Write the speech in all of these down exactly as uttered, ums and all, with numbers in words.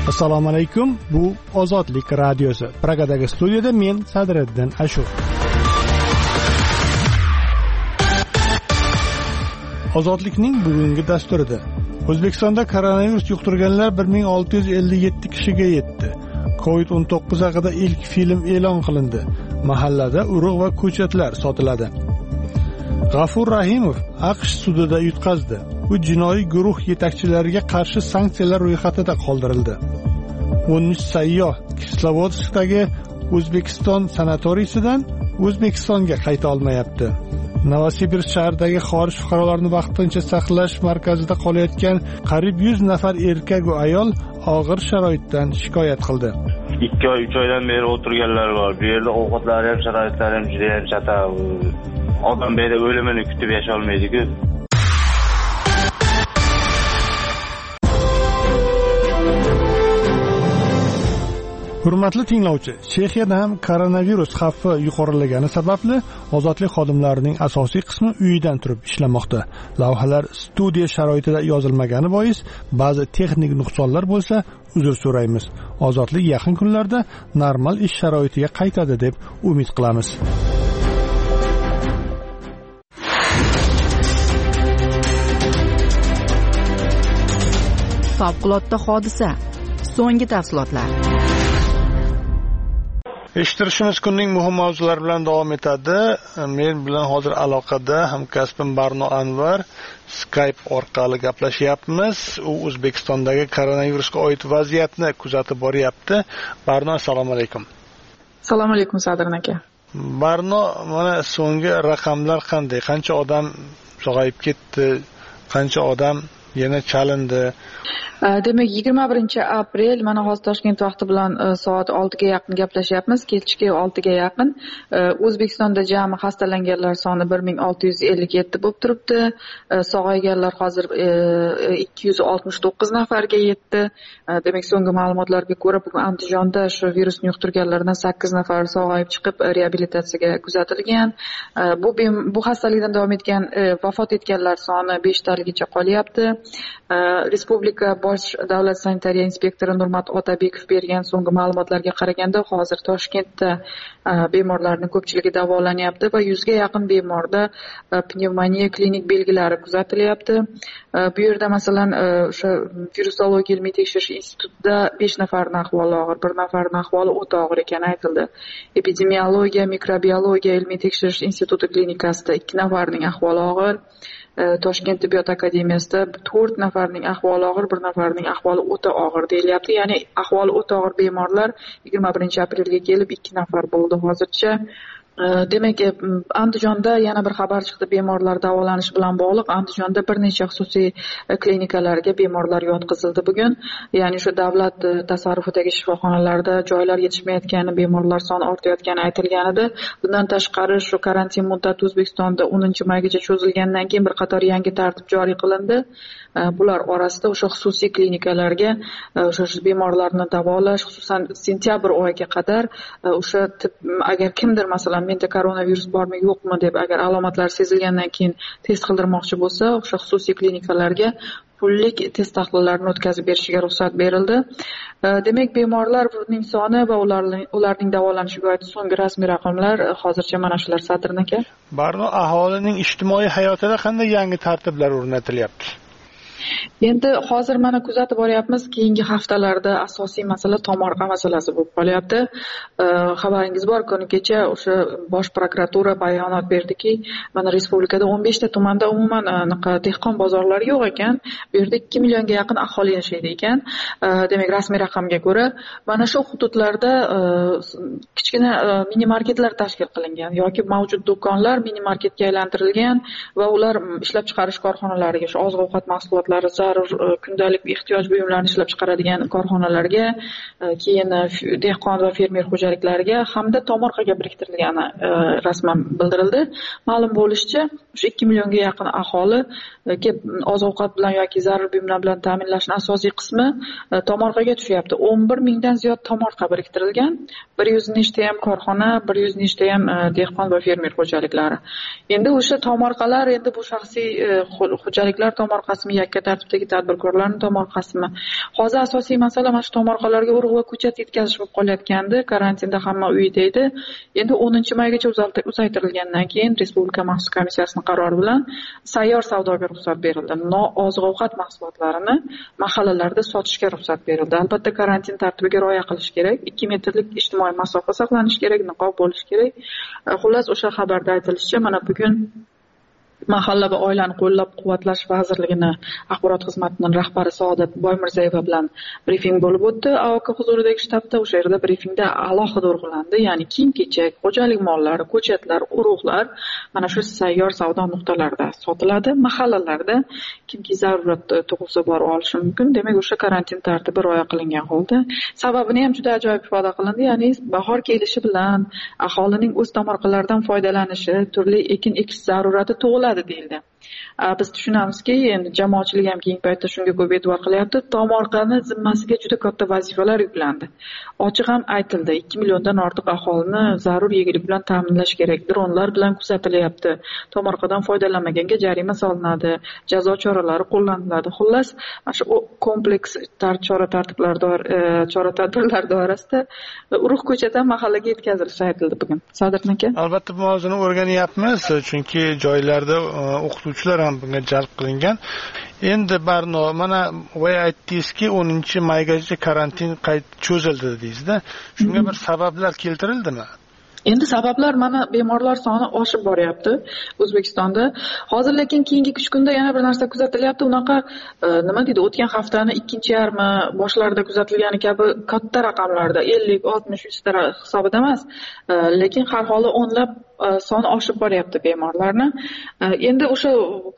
Assalomu alaykum. Bu Ozodlik radiosi. Pragadagi studiyada men Sadriddin Ashur. Ozodlikning bugungi dasturida O'zbekistonda koronavirus yuqtirganlar bir ming olti yuz ellik yetti kishiga yetdi. covid o'n to'qqiz haqida ilk film e'lon qilindi. Mahallada urug' va ko'chatlar sotiladi. G'afur Rahimov AQSh sudida yutqazdi. U jinoiy guruh yetakchilariga qarshi sanksiyalar ro'yxatida qoldirildi. o'n uch sayyoh Kislovodskdagi O'zbekiston sanatoriysidan O'zbekistonga qayta olmayapti. Novosibirsk shahridagi xorij fuqarolarini vaqtincha saqlash markazida qolayotgan qariyb yuz nafar erkak va ayol og'ir sharoitdan shikoyat qildi. ikki oy uch oydan beri o'tirganlar bor. Bu yerda ovqatlari ham, sharoitlari ham juda ham chata. Odam bu yerda o'limini kutib yasha olmaydi-ku. Hurmatli tinglovchi, Chexiyada ham koronavirus xavfi yuqorilagani sababli ozodlik xodimlarining asosiy qismi uyidan turib ishlamoqda. Lavhalar studiya sharoitida yozilmagani bois ba'zi texnik nuqsonlar bo'lsa, uzr so'raymiz. Ozodlik yaqin kunlarda normal ish sharoitiga qaytadi deb umid qilamiz. Favqulodda hodisa. So'nggi tafsilotlar. Eshittirishimiz kunning muhim mavzulari bilan davom etadi. Men bilan hozir aloqada hamkasbim Barno Anvar Skype orqali gaplashyapmiz. U O'zbekistondagi koronavirusga oid vaziyatni kuzatib boryapti. Barno, assalomu alaykum. Assalomu alaykum Sadrin aka. Barno, mana so'nggi raqamlar qanday? Qancha odam sog'ayib ketdi? Qancha odam yana chalindi? Demak, yigirma birinchi aprel mana hozir Toshkent vaqti bilan soat oltiga yaqin gaplashyapmiz. Kechki oltiga yaqin O'zbekistonda jami xastalanganlar soni bir ming olti yuz ellik yetti bo'lib turibdi. Sog'ayganlar hozir ikki yuz oltmish to'qqiz nafarga yetdi. Demak, so'nggi ma'lumotlarga ko'ra bugun Andijonda shu virusni yuqtirganlardan sakkiz nafar sog'ayib chiqib reabilitatsiyaga kuzatilgan. Bu bu xastalikdan davom etgan vafot etganlar soni beshtaligacha qolyapti. Respublika bosh davlat sanitariya inspektori Nurmat Otabekov bergan so'nggi ma'lumotlarga qaraganda hozir Toshkentda bemorlarning ko'pchiligi davolanyapti va yuzga yaqin bemorda pnevmoniya klinik belgilari kuzatilyapti. Bu yerda masalan o'sha virusologiya ilmiy tekshirish institutida besh nafarning ahvoli og'ir, bir nafarning ahvoli o'ta og'ir ekani aytildi. Epidemiologiya, mikrobiologiya ilmiy tekshirish instituti klinikasida ikki nafarning ahvoli og'ir. Toshkent tibbiyot akademiyasida to'rt nafarning ahvoli og'ir, bir nafarning ahvoli o'ta og'ir deyilyapti. Ya'ni ahvoli o'ta og'ir bemorlar yigirma birinchi aprelga kelib ikki nafar bo'ldi hozircha. Demak, Andijonda yana bir xabar chiqdi bemorlar davolanishi bilan bog'liq. Andijonda bir necha xususiy klinikalarga bemorlar yotqizildi bugun. Ya'ni shu davlat tasarrufidagi shifoxonalarda joylar yetishmayotgani, bemorlar soni ortayotgani aytilgan edi. Bundan tashqari shu karantin muddati O'zbekistonda o'ninchi maygacha cho'zilgandan keyin bir qator yangi tartib joriy qilindi. Bular orasida o'sha xususiy klinikalarga o'sha bemorlarni davolash, xususan sentyabr oyiga qadar o'sha agar kimdir masalan menda koronavirus bormi yo'qmi deb agar alomatlar sezilgandan keyin test qildirmoqchi bo'lsa, o'sha xususiy klinikalarga pullik test tahlillerini o'tkazib berishiga ruxsat berildi. Demak, bemorlarning soni va ularning ularning davolanishiga oid so'nggi rasmiy raqamlar hozircha mana shular Sadrin aka. Barno, aholining ijtimoiy hayotida qanday yangi tartiblar o'rnatilyapti? Endi hozir mana kuzatib boryapmiz, keyingi haftalarda asosiy masala tomorqa masalasi bo'lib qolyapti. Xabaringiz bor, kuni kecha o'sha bosh prokuratura bayonot berdiki, mana respublikada o'n beshta tumanda umuman anaqa dehqon bozorlari yo'q ekan. Bu yerda ikki millionga yaqin aholi yashaydi ekan. Demak, rasmiy raqamga ko'ra, mana shu hududlarda kichkina mini marketlar tashkil qilingan yoki mavjud do'konlar mini marketga aylantirilgan va ular ishlab chiqarish korxonalariga, shu oziq-ovqat mahsulotlari, zarur kundalik ehtiyoj buyumlarini ishlab chiqaradigan korxonalarga, keyin dehqon va fermer xo'jaliklariga hamda tomorqaga biriktirilgani rasman bildirildi. Ma'lum bo'lishicha, o'sha ikki millionga yaqin aholi oziq-ovqat bilan yoki zarur buyumlar bilan ta'minlashning asosiy qismi tomorqaga tushyapti. o'n bir mingdan ziyod tomorqa biriktirilgan. bir yuz nechta ham korxona, bir yuz nechta ham dehqon va fermer xo'jaliklari. Endi o'sha tomorqalar, endi bu shaxsiy xo'jaliklar tomorqasimi, yakka respublika tartibidagi tadbirkorlarning tomorqasimi? Hozir asosiy masala mana shu tomorqalarga urug' va ko'chat yetkazish bo'lib qolayotgandi. Karantinda hamma uyda edi. Endi o'ninchi maygacha uzaytirilgandan keyin Respublika maxsus komissiyasining qarori bilan sayyor savdoga ruxsat berildi. Nooziq-ovqat mahsulotlarini mahallalarda sotishga ruxsat berildi. Albatta karantin tartibiga rioya qilish kerak. ikki metrlik ijtimoiy masofa saqlanish kerak, niqob bo'lish kerak. Xullas o'sha xabarda aytilishicha, mana bugun Mahalla va oilani qo'llab-quvvatlash vazirligini axborot xizmatining rahbari Saodat Boymirzayeva bilan brifing bo'lib o'tdi. A O K huzuridagi shtabda o'sha yerda brifingda alohida urg'ulandi. Ya'ni kiyim-kechak, xo'jalik mollari, ko'chatlar, urug'lar mana shu sayyor savdo nuqtalarida sotiladi. Mahallalarda kimki zarurat tug'ilsa borib olishi mumkin. Demak, o'sha karantin tartibi rioya qilingan holda. Sababini ham juda ajoyib ifoda qilindi. Ya'ni bahor kelishi bilan aholining o'z tomorqalaridan foydalanishi, turli ekin ekish zarurati tug'iladi deyildi. Biz tushunamizki, endi jamoatchilik ham keyingi paytda shunga ko'p e'tibor qilyapti. Tomorqani zimmasiga juda katta vazifalar yuklandi. Ochiq ham aytildi, ikki milliondan ortiq aholini zarur yegulik bilan ta'minlash kerak. Dronlar bilan kuzatilyapti. Tomorqadan foydalanmaganga jarima solinadi, jazo choralari qo'llaniladi. Xullas, mana shu kompleks chora-tartiblar chora-tadbirlar doirasida urug' ko'chatdan mahallaga yetkazilishi aytildi bugun. Sadirjon aka? Albatta bu mavzuni o'rganyapmiz, chunki joylarda o'qituvchilar ham bunga jalb qilingan. Endi Barno, mana voy aytdingizki, o'ninchi maygacha karantin qayta cho'zildi dedingizda. Shunga bir sabablar keltirildimi? Endi sabablar mana bemorlar soni oshib boryapti O'zbekistonda. Hozir lekin keyingi uch kunda yana bir narsa kuzatilyapti. Unaqa nima deydi, o'tgan haftani ikkinchi yarmi boshlarida kuzatilgani kabi katta raqamlarda ellik, oltmish, yuz ta hisobida emas, lekin har holda o'nlab soni oshib boryapti bemorlarni. Endi o'sha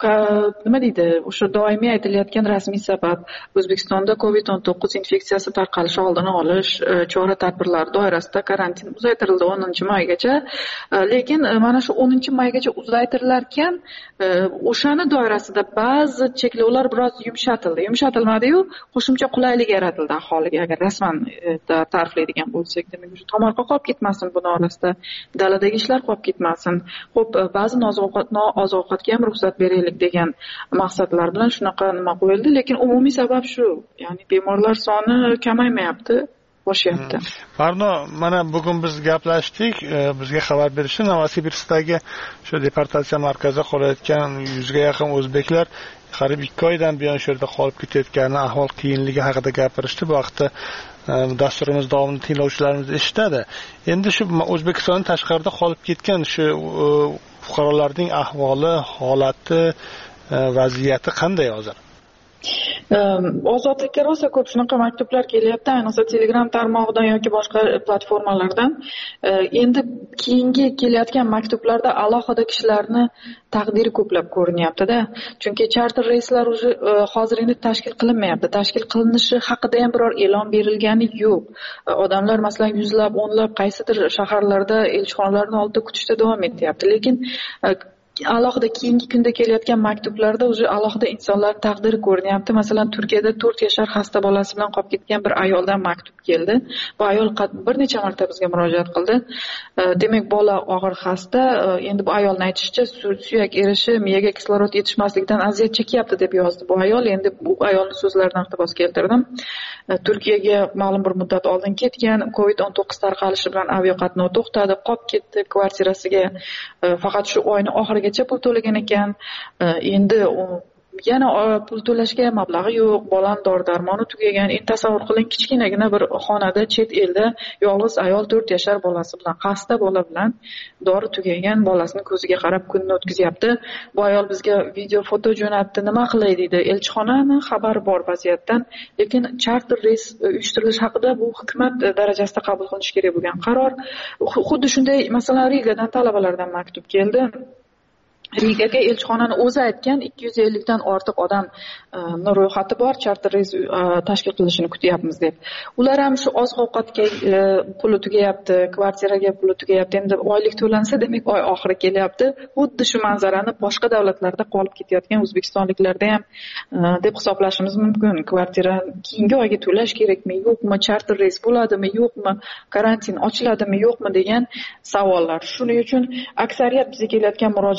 nima deydi, o'sha doimiy aytilayotgan rasmiy sabab O'zbekistonda covid o'n to'qqiz infeksiyasi tarqalishi oldini olish chora-tadbirlari doirasida karantin uzaytirildi o'ninchi maygacha. Lekin mana shu o'ninchi maygacha uzaytirilarkan, o'shani doirasida ba'zi cheklovlar biroz yumshatildi. Yumshatilmadi-yu, qo'shimcha qulaylik yaratildi aholiga, agar rasman ta'riflaydigan bo'lsak. Demak, o'sha tomorqa qolib ketmasin buni orasida, daladagi ishlar qolib ketmasin. Xo'p, ba'zi nooziq-ovqatga ham ruxsat beraylik degan maqsadlar bilan shunaqa nima qo'yildi, lekin umumiy sabab shu. Ya'ni bemorlar soni kamaymayapti, oshyapti. Barno, mana bugun biz gaplashdik, bizga xabar berishdi, Novosibirskdagi shu deportatsiya markazida qolayotgan yuzga yaqin o'zbeklar qariyb ikki oydan buyon shu yerda qolib ketayotgani, ahvol qiyinligi haqida gapirishdi. Bu vaqtda dasturimiz davomida tinglovchilarimiz eshitadi. Endi shu O'zbekistondan tashqarida qolib ketgan shu fuqarolarning ahvoli, holati, vaziyati qanday hozir? Ozodlikka rosa ko'p shunaqa maktublar kelyapti, ayniqsa Telegram tarmog'idan yoki boshqa platformalardan. Endi keyingi kelayotgan maktublarda alohida kishilarni taqdiri ko'plab ko'rinyapti-da. Chunki charter reyslar hozir endi tashkil qilinmayapti. Tashkil qilinishi haqida ham biror e'lon berilgani yo'q. Odamlar masalan yuzlab, o'nlab qaysidir shaharlarda elchixonalarning oldida kutishda davom etyapti. Lekin alohida keyingi kunda kelayotgan maktublarda o'zi alohida insonlar taqdiri ko'rinyapti. Masalan, Turkiyada to'rt yashar xasta bolasi bilan qolib ketgan bir ayoldan maktub keldi. Bu ayol bir necha marta bizga murojaat qildi. Demak, bola og'ir xasta. Endi bu ayolning aytishicha, suyak erishi, miyaga kislorod yetishmasligidan aziyat chekyapti deb yozdi bu ayol. Endi bu ayolning so'zlaridan iqtibos keltirdim. Turkiyaga ma'lum bir muddat oldin ketgan, covid o'n to'qqiz tarqalishi bilan aviaqatnov to'xtadi, qolib ketdi kvartirasiga. Faqat shu oyning oxirigacha pul to'lagan ekan. Endi yana pul to'lashga mablag'i yo'q, bolaning dori-darmoni tugagan. Endi tasavvur qiling, kichkinagina bir xonada chet elda yolg'iz ayol to'rt yashar bolasi bilan, xasta bola bilan dori tugagan bolasini ko'ziga qarab kunni o'tkazyapti. Bu ayol bizga video, foto jo'natdi. Nima qilay deydi? Elchixonani xabari bor vaziyatdan, lekin charter reys uyushtirilish haqida bu hukumat darajasida qabul qilinishi kerak bo'lgan qaror. Xuddi shunday, masalan, Rigadan talabalardan maktub keldi. Rigaga elchixonani o'zi aytgan ikki yuz ellik dan ortiq odam ro'yxati bor, charter reys tashkil qilishini kutyapmiz deb. Ular ham shu oziq-ovqatga puli tugayapti, kvartiraga puli tugayapti. Endi oylik to'lansa, demak oy oxiri kelyapti. Xuddi shu manzarani boshqa davlatlarda qolib ketayotgan o'zbekistonliklarda ham deb hisoblashimiz mumkin. Kvartira keyingi oyga to'lash kerakmi, yo'qmi, charter reys bo'ladimi, yo'qmi, karantin ochiladimi, yo'qmi degan savollar. Shuning uchun aksariyat bizga kelayotgan murojaatlarda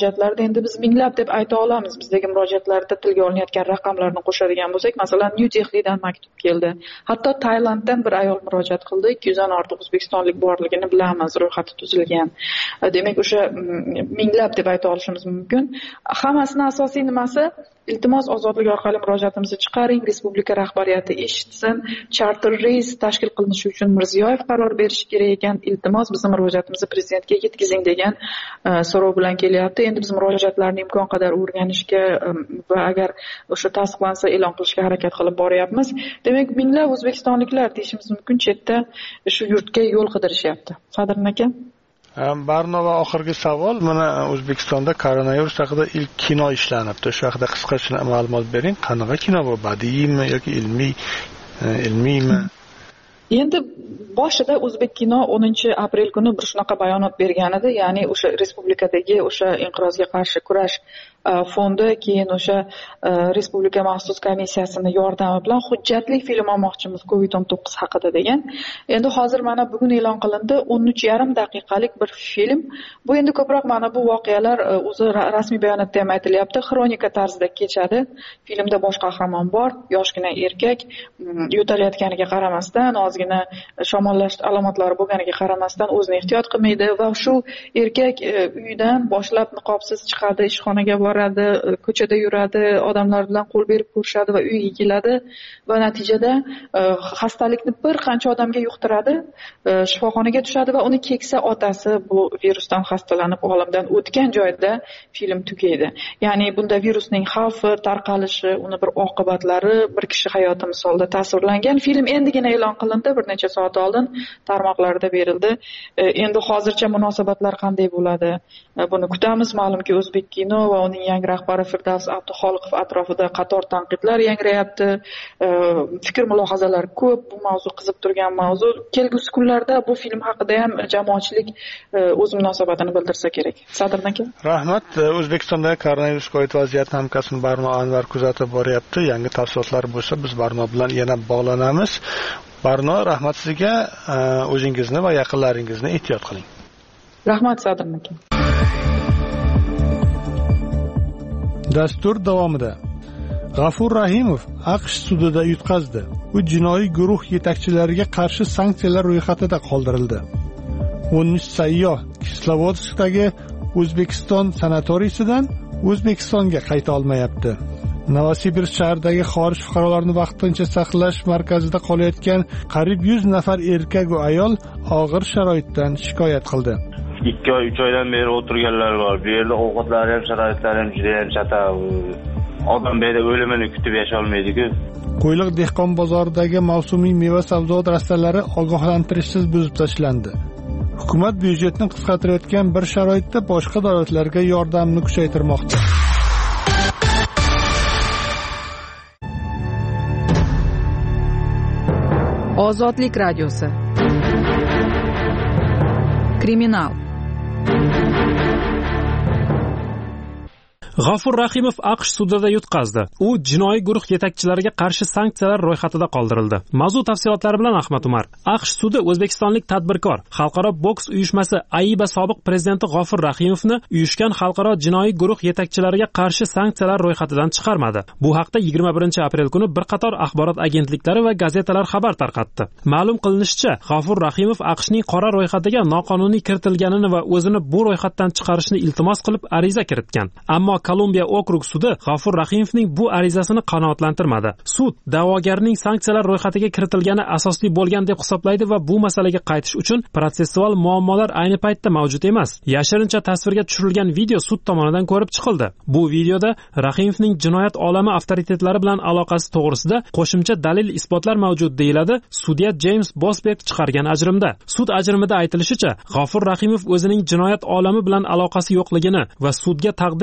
endi biz minglab deb ayta olamiz. Bizdagi murojaatlarda tilga olinayotgan raqamlarni qo'shadigan bo'lsak, masalan, New Delhidan maktub keldi. Hatto Tailanddan bir ayol murojaat qildi. ikki yuzdan ortiq o'zbekistonlik borligini bilamiz, ro'yxati tuzilgan. Demak, o'sha minglab deb ayta olishimiz mumkin. Hammasining asosiy nimasi? Iltimos, ozodlik orqali murojaatimizni chiqaring, respublika rahbariyati eshitsin, charter reys tashkil qilinishi uchun Mirziyoyev qaror berishi kerak ekan. Iltimos, bizning murojaatimizni prezidentga yetkazing degan so'rov bilan kelyapti. Endi biz murojaatlarni imkon qadar o'rganishga va agar o'sha tasdiqlansa e'lon qilishga harakat qilib boryapmiz. Demak, minglab o'zbekistonliklar deyishimiz mumkin chetda shu yurtga yo'l qidirishyapti. Sadrin aka. Barno va oxirgi savol, mana O'zbekistonda koronavirus haqida ilk kino ishlanibdi. Shu haqida qisqacha ma'lumot bering. Qanaqa kino bu? Badiiymi yoki ilmiy, ilmiymi? Endi boshida O'zbek kino o'ninchi aprel kuni bir shunaqa bayonot bergan edi, ya'ni o'sha respublikadagi o'sha inqirozga qarshi kurash fondi, keyin o'sha respublika maxsus komissiyasini yordami bilan hujjatli film olmoqchimiz covid o'n to'qqiz haqida degan. Endi hozir mana bugun e'lon qilindi o'n uch yarim daqiqalik bir film. Bu endi ko'proq mana bu voqealar o'zi rasmiy bayonotda ham aytilyapti, xronika tarzida kechadi. Filmda bosh qahramon bor, yoshgina erkak, yo'talayotganiga qaramasdan, ozgina shamollash alomatlari bo'lganiga qaramasdan o'zini ehtiyot qilmaydi va shu erkak uyidan boshlab niqobsiz chiqadi, ishxonaga boradi, ko'chada yuradi, odamlar bilan qo'l berib ko'rishadi va uyiga keladi va natijada xastalikni bir qancha odamga yuqtiradi, shifoxonaga tushadi va uni keksa otasi bu virusdan xastalanib olamdan o'tgan joyda film tugaydi. Ya'ni bunda virusning xavfi, tarqalishi, uni bir oqibatlari bir kishi hayoti misolida tasvirlangan. Film endigina e'lon qilindi, bir necha soat oldin tarmoqlarda berildi. Endi hozircha munosabatlar qanday bo'ladi? Buni kutamiz. Ma'lumki, O'zbek kino va uning yangi rahbari Firdavs Abduxoliqov atrofida qator tanqidlar yangrayapti. Fikr mulohazalar ko'p. Bu mavzu qizib turgan mavzu. Kelgusi kunlarda bu film haqida ham jamoatchilik o'z munosabatini bildirsa kerak. Sadrin aka. Rahmat. O'zbekistonda koronavirusga oid vaziyatni hamkasbim Barno Anvar kuzatib boryapti. Yangi tafsilotlar bo'lsa biz Barno bilan yana bog'lanamiz. Barno, rahmat sizga. O'zingizni va yaqinlaringizni ehtiyot qiling. Rahmat Sadrin aka. Dastur davomida G'afur Rahimov AQSh sudida yutqazdi. U jinoiy guruh yetakchilariga qarshi sanksiyalar ro'yxatida qoldirildi. o'n uch sayyoh Kislovodskdagi O'zbekiston sanatoriysidan O'zbekistonga qayta olmayapti. Novosibirsk shahridagi xorij fuqarolarini vaqtincha saqlash markazida qolayotgan qariyb yuz nafar erkak va ayol og'ir sharoitdan shikoyat qildi. ikki oy uch oydan beri o'tirganlar bor. Bu yerda ovqatlari ham, sharoitlari ham juda ham chata. Odam bu yerda o'limini kutib yasha olmaydi-ku. Qo'yliq dehqon bozoridagi mavsumiy meva-sabzavot rastalari ogohlantirishsiz buzib tashlandi. Hukumat byudjetni qisqartirayotgan bir sharoitda boshqa davlatlarga yordamni kuchaytirmoqda. Ozodlik radiosi. Kriminal. G'afur Rahimov AQSh sudida yutqazdi. U jinoiy guruh yetakchilariga qarshi sanksiyalar ro'yxatida qoldirildi. Mavzu tafsilotlari bilan Ahmad Umar. AQSh sudi o'zbekistonlik tadbirkor, xalqaro boks uyushmasi AIBA sobiq prezidenti G'afur Rahimovni uyushgan xalqaro jinoiy guruh yetakchilariga qarshi sanksiyalar ro'yxatidan chiqarmadi. Bu haqda yigirma birinchi aprel kuni bir qator axborot agentliklari va gazetalar xabar tarqatdi. Ma'lum qilinishicha, G'afur Rahimov AQShning qora ro'yxatiga noqonuniy kiritilganini va o'zini bu ro'yxatdan chiqarishni iltimos qilib ariza kiritgan. Ammo Kolumbiya okrug sudi G'afur Rahimovning bu arizasini qanoatlantirmadi. Sud da'vogarning sanksiyalar ro'yxatiga kiritilgani asosli bo'lgan deb hisoblaydi va bu masalaga qaytish uchun protsessual muammolar ayni paytda mavjud emas. Yashirincha tasvirga tushirilgan video sud tomonidan ko'rib chiqildi. Bu videoda Rahimovning jinoyat olami avtoritetlari bilan aloqasi to'g'risida qo'shimcha dalil isbotlar mavjud deyiladi sudya James Bosberg chiqargan ajrimda. Sud ajrimida aytilishicha, G'afur Rahimov o'zining jinoyat olami bilan aloqasi yo'qligini va sudga taqdim etilgan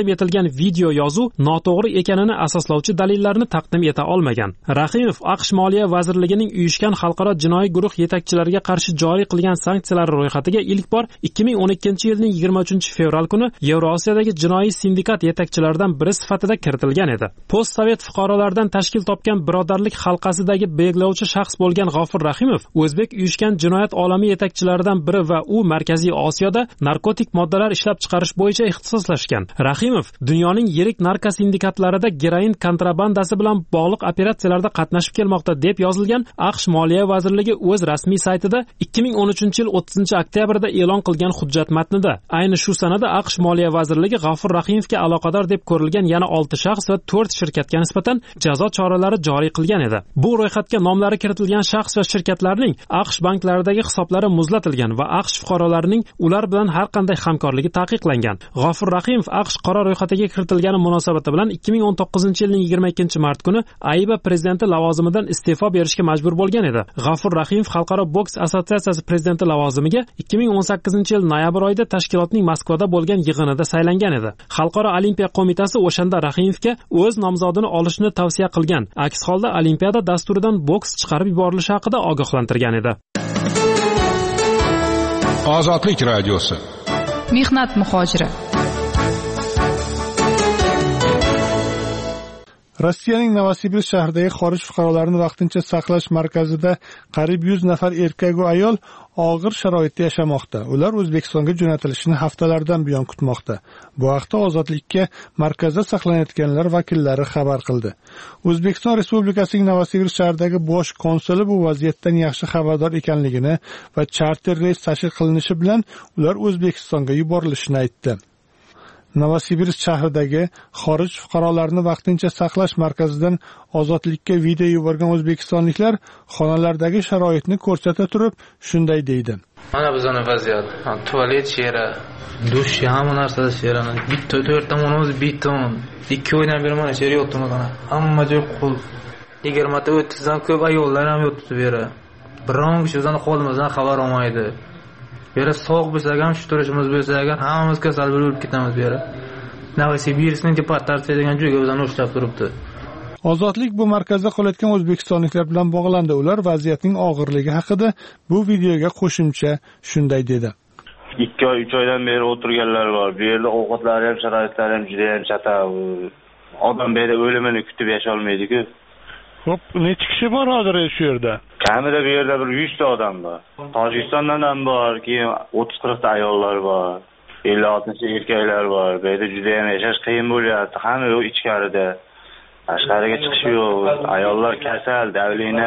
video yozuv noto'g'ri ekanini asoslovchi dalillarni taqdim eta olmagan. Rahimov AQSh Moliya vazirligining uyushgan xalqaro jinoiy guruh yetakchilariga qarshi joriy qilgan sanksiyalar ro'yxatiga ilk bor ikki ming o'n ikkinchi yilning yigirma uchinchi fevral kuni Yevrosiyadagi jinoiy sindikat yetakchilaridan biri sifatida kiritilgan edi. Postsovet fuqarolardan tashkil topgan birodarlik halqasidagi belgilovchi shaxs bo'lgan G'ofur Rahimov o'zbek uyushgan jinoyat olami yetakchilaridan biri va u Markaziy Osiyoda narkotik moddalar ishlab chiqarish bo'yicha ixtisoslashgan. Rahimov dunyoning yirik narko sindikatlarida geroin kontrabandasi bilan bog'liq operatsiyalarda qatnashib kelmoqda deb yozilgan AQSh Moliya vazirligi o'z rasmiy saytida ikki ming o'n uchinchi yil o'ttizinchi oktyabrda e'lon qilgan hujjat matnida ayni shu sanada AQSh Moliya vazirligi G'ofur Rahimovga aloqador deb ko'rilgan yana olti shaxs va to'rt shirkatga nisbatan jazo choralari joriy qilgan edi. Bu ro'yxatga nomlari kiritilgan shaxs va shirkatlarning AQSh banklaridagi hisoblari muzlatilgan va AQSh fuqarolarining ular bilan har qanday hamkorligi taqiqlangan. G'ofur Rahimov AQSh qora ro'yxatiga kiritilgani munosabati bilan ikki ming o'n to'qqizinchi yilning yigirma ikkinchi mart kuni AIBA prezidenti lavozimidan iste'fo berishga majbur bo'lgan edi. G'ofur Rahimov Xalqaro boks assotsiatsiyasi prezidenti lavozimiga ikki ming o'n sakkizinchi yil noyabr oyida tashkilotning Moskvada bo'lgan yig'inida saylangan edi. Xalqaro olimpiya qo'mitasi o'shanda Rahimovga o'z nomzodini olishni tavsiya qilgan. Aks holda olimpiada dasturidan boks chiqarib yuborilishi haqida ogohlantirgan edi. Ozodlik radiosi. Mehnat muhojiri. Rossiyaning Novosibirsk shahridagi xorij fuqarolarini vaqtincha saqlash markazida qariyb yuz nafar erkak va ayol og'ir sharoitda yashamoqda. Ular O'zbekistonga jo'natilishini haftalardan buyon kutmoqda. Bu haqda Ozodlikka markazda saqlanayotganlar vakillari xabar qildi. O'zbekiston Respublikasining Novosibirsk shahridagi bosh konsuli bu vaziyatdan yaxshi xabardor ekanligini va charter reys tashkil qilinishi bilan ular O'zbekistonga yuborilishini aytdi. Novosibirsk shahridagi xorij fuqarolarini vaqtincha saqlash markazidan Ozodlikka video yuborgan o'zbekistonliklar xonalardagi sharoitni ko'rsata turib shunday deydi. Mana bizning vaziyat. Tualet shera, dush hamma narsada shera. Bitta to'rtta monoz beton. ikki oydan beri mana shera yotdim mana. Hamma joy qul. yigirma ta o'ttizdan ko'p ayollar ham yotibdi bu yerda. Biron kishi bizdan qo'limizdan xabar olmaydi. Bera so'q bo'lsa ham, shu turishimiz bo'lsa ham hammamiz kasal bo'lib ketamiz bu yerda. Novosibirskning departamenti degan joyga bizdan ushlab turibdi. Ozodlik bu markazda qolayotgan o'zbekistonliklar bilan bog'landi. Ular vaziyatning og'irligi haqida bu videoga qo'shimcha shunday dedi. ikki oy, uch oydan beri o'tirganlar bor. Bu yerda ovqatlari ham, sharoitlari ham juda ham chata. Odam bu yerda o'limini kutib yasha olmaydi-ku. Xo'p, necha kishi bor hozir shu yerda? Kamida bu yerda bir yuz ta odam bor. Tojikistondan ham bor, keyin o'ttiz qirq ta ayollar bor. ellik oltmish erkaklar bor. Bu yerda juda ham yashash qiyin bo'lyapti. Hamma yo'q ichkarida. Tashqariga chiqish yo'q. Ayollar kasal, davlina,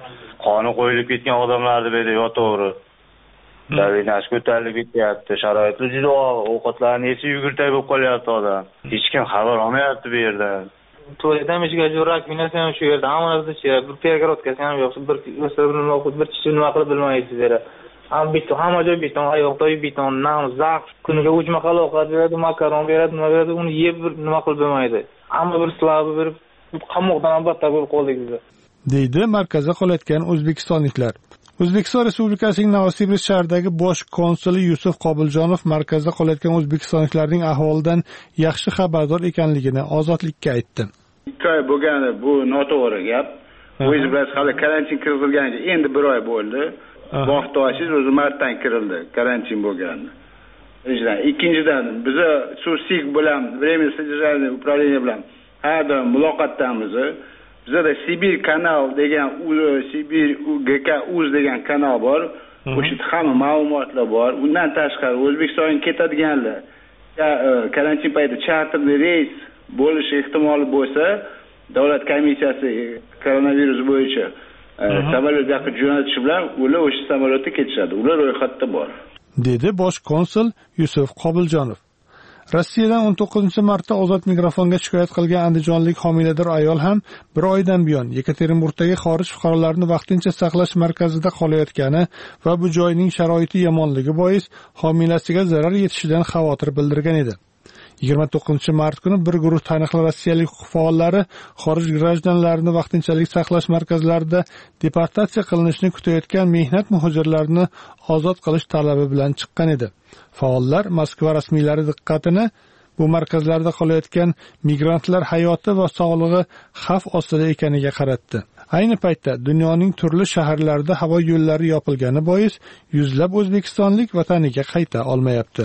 qoni qo'yilib ketgan odamlarni bu yerda yo'to'g'ri. Davlinash ko'tarilib ketyapti. Sharoitlar juda og'ir. Ovqatlarni yesa yugurtay bo'lib qolyapti odam. Hech kim xabar olmayapti bu yerdan. Tualetdan ishga jo'rak minasi ham shu yerda, hamma narsa shu yerda. Bir pergorotkasi ham yo'q, bir o'stirni o'qib, bir chiqib nima qilib bilmaysiz yerda. Hamma bitta, hamma joy beton, oyoqdagi beton, nam, zax, kuniga uch mahal ovqat beradi, makaron beradi, nima beradi, uni yeb nima qilib bilmaydi. Hamma bir slabi bir qamoqdan ham battar bo'lib qoldik biz. Deydi markazda qolayotgan o'zbekistonliklar. O'zbekiston Respublikasining Novosibirsk shahridagi bosh konsuli Yusuf Qobiljonov markazda qolayotgan o'zbekistonliklarning ahvolidan yaxshi xabardor ekanligini Ozodlikka aytdi. ikki oy bo'lgani bu noto'g'ri gap. O'zingiz bilasiz, hali karantin kiritilganiga endi bir oy bo'ldi. Bu hafta oshingiz o'zi martdan kirildi, karantin bo'lgani. Birinchidan, ikkinchidan biza Sursik bilan временное содержание управления bilan har doim muloqotdamiz. Bizda Sibir kanal degan, Sibir G K U Z degan kanal bor. O'sha hamma ma'lumotlar bor. Undan tashqari O'zbekistonga ketadiganlar karantin paytida charter reys bo'lishi ehtimoli bo'lsa, davlat komissiyasi koronavirus bo'yicha samolyot yoqib jo'natish bilan ular o'sha samolyotda ketishadi. Ular ro'yxatda bor. Dedi bosh konsul Yusuf Qobiljonov. Rossiyadan o'n to'qqizinchi martda ozod mikrofonga shikoyat qilgan andijonlik homilador ayol ham bir oydan buyon Yekaterinburgdagi xorij fuqarolarini vaqtincha saqlash markazida qolayotgani va bu joyning sharoiti yomonligi bois homilasiga zarar yetishidan xavotir bildirgan edi. yigirma to'qqizinchi mart kuni bir guruh taniqli rossiyalik huquq faollari xorij grajdanlarini vaqtinchalik saqlash markazlarida deportatsiya qilinishini kutayotgan mehnat muhojirlarini ozod qilish talabi bilan chiqqan edi. Faollar Moskva rasmiylari diqqatini bu markazlarda qolayotgan migrantlar hayoti va sog'lig'i xavf ostida ekaniga qaratdi. Ayni paytda dunyoning turli shaharlarida havo yo'llari yopilgani bois yuzlab o'zbekistonlik vataniga qayta olmayapti.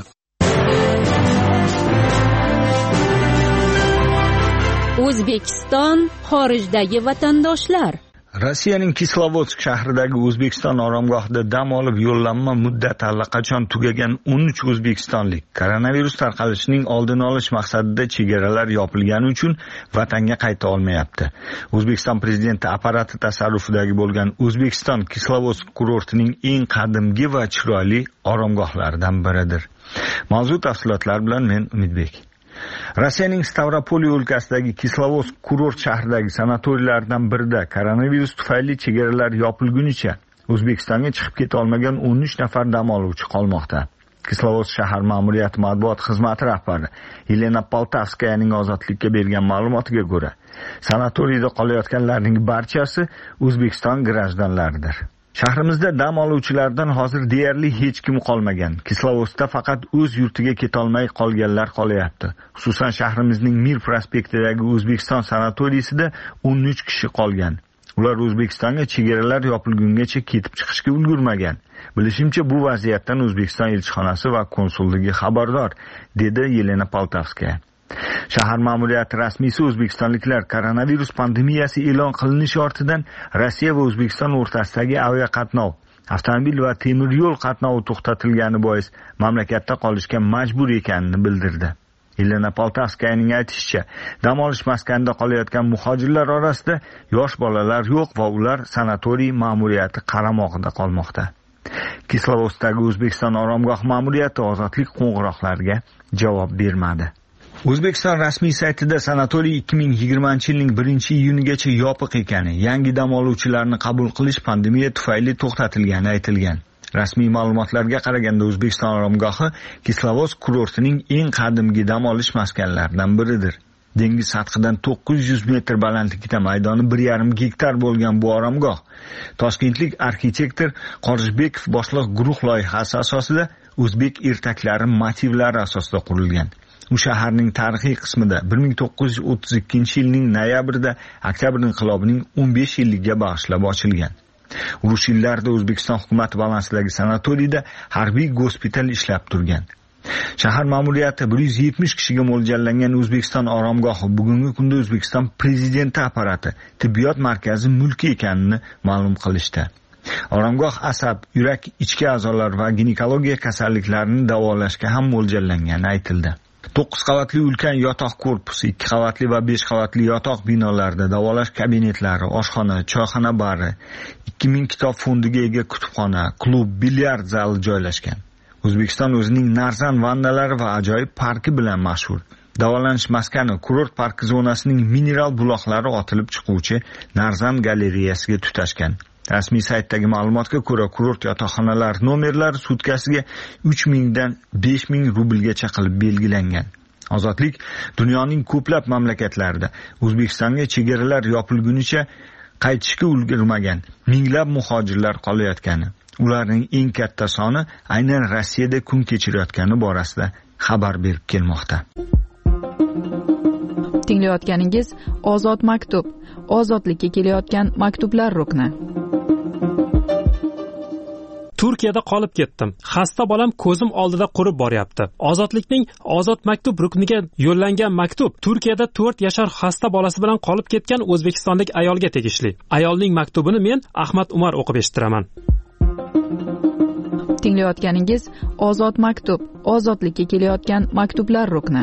O'zbekiston xorijdagi vatandoshlar. Rossiyaning Kislovodsk shahridagi O'zbekiston oromgohida dam olib yo'llanma muddati allaqachon tugagan o'n uch o'zbekistonlik koronavirus tarqalishining oldini olish maqsadida chegaralar yopilgani uchun vatanga qayta olmayapti. O'zbekiston prezidenti apparati tasarrufidagi bo'lgan O'zbekiston Kislovodsk kurortining eng qadimgi va chiroyli oromgohlaridan biridir. Mavzu tafsilotlar bilan men Umidbek. Rossiyaning Stavropol o'lkasidagi Kislovodsk kurort shahridagi sanatoriylardan birida koronavirus tufayli chegaralar yopilgunicha O'zbekistonga chiqib keta olmagan o'n uch nafar dam oluvchi qolmoqda. Kislovodsk shahar ma'muriyati matbuot xizmati rahbari Yelena Poltavskayaning Ozodlikka bergan ma'lumotiga ko'ra, sanatoriyda qolayotganlarning barchasi O'zbekiston grajdanlaridir. Shahrimizda dam oluvchilardan hozir deyarli hech kim qolmagan. Kislovodskda faqat o'z yurtiga keta olmay qolganlar qolyapti. Xususan shahrimizning Mir prospektidagi O'zbekiston sanatoriyasida o'n uch kishi qolgan. Ular O'zbekistonga chegaralar yopilgungacha ketib chiqishga ulgurmagan. Bilishimcha bu vaziyatdan O'zbekiston elchixonasi va konsulligi xabardor, dedi Yelena Poltavskaya. Shahar ma'muriyati rasmiysi O'zbekistonliklar koronavirus pandemiyasi e'lon qilinishi ortidan Rossiya va O'zbekiston o'rtasidagi aviaqatnov, avtomobil va temir yo'l qatnovi to'xtatilgani bois mamlakatda qolishga majbur ekanini bildirdi. Yelena Poltavskayaning aytishicha, dam olish maskanida qolayotgan muhojirlar orasida yosh bolalar yo'q va ular sanatoriy ma'muriyati qaramog'ida qolmoqda. Kislovodskdagi O'zbekiston oromgoh ma'muriyati ozodlik qo'ng'iroqlariga javob bermadi. O'zbekiston rasmiy saytida sanatoriy ikki ming yigirmanchi yilning birinchi iyunigacha yopiq ekani, yangi dam oluvchilarni qabul qilish pandemiya tufayli to'xtatilgani aytilgan. Rasmiy ma'lumotlarga qaraganda O'zbekiston oromgohi Kislovodsk kurortining eng qadimgi dam olish maskanlaridan biridir. Dengiz sathidan to'qqiz yuz metr balandlikda maydoni bir yarim gektar bo'lgan bu oromgoh toshkentlik arxitektor Qorishbekov boshliq guruh loyihasi asosida o'zbek ertaklari motivlari asosida qurilgan. U shaharning tarixiy qismida bir ming to'qqiz yuz o'ttiz ikkinchi yilning noyabrida Oktyabr inqilobining o'n besh yilligiga bag'ishlab ochilgan. Urush yillarida O'zbekiston hukumati balansidagi sanatoriyda harbiy gospital ishlab turgan. Shahar ma'muriyati bir yuz yetmish kishiga mo'ljallangan O'zbekiston oromgohi bugungi kunda O'zbekiston prezidenti apparati tibbiyot markazi mulki ekanini ma'lum qilishdi. Oromgoh asab, yurak, ichki a'zolar va ginekologiya kasalliklarini davolashga ham mo'ljallangani aytildi. to'qqiz qavatli ulkan yotoq korpusi, ikki qavatli va besh qavatli yotoq binolarida davolash kabinetlari, oshxona, choyxona bari, ikki ming kitob fondiga ega kutubxona, klub, bilyard zali joylashgan. O'zbekiston o'zining narzan vannalari va ajoyib parki bilan mashhur. Davolanish maskani kurort parki zonasining mineral buloqlari otilib chiquvchi narzan galereyasiga tutashgan. Rasmiy saytdagi ma'lumotga ko'ra, kurort yotoqxonalar nomerlari sutkasiga uch ming dan besh ming rublgacha qilib belgilangan. Ozodlik dunyoning ko'plab mamlakatlarida O'zbekistonga chegaralar yopilgunicha qaytishga ulgurmagan minglab muhojirlar qolayotgani, ularning eng katta soni aynan Rossiyada kun kechirayotgani borasida xabar berib kelmoqda. Tinglayotganingiz Ozod maktub, ozodlikka kelayotgan maktublar rukni. Turkiyada qolib ketdim. Xasta bolam ko'zim oldida qurib boryapti. Ozodlikning Ozod maktub rukniga yo'llangan maktub Turkiyada to'rt yashar xasta bolasi bilan qolib ketgan o'zbekistonlik ayolga tegishli. Ayolning maktubini men Ahmad Umar o'qib eshitiraman. Tinglayotganingiz Ozod maktub, ozodlikka kelayotgan maktublar rukni.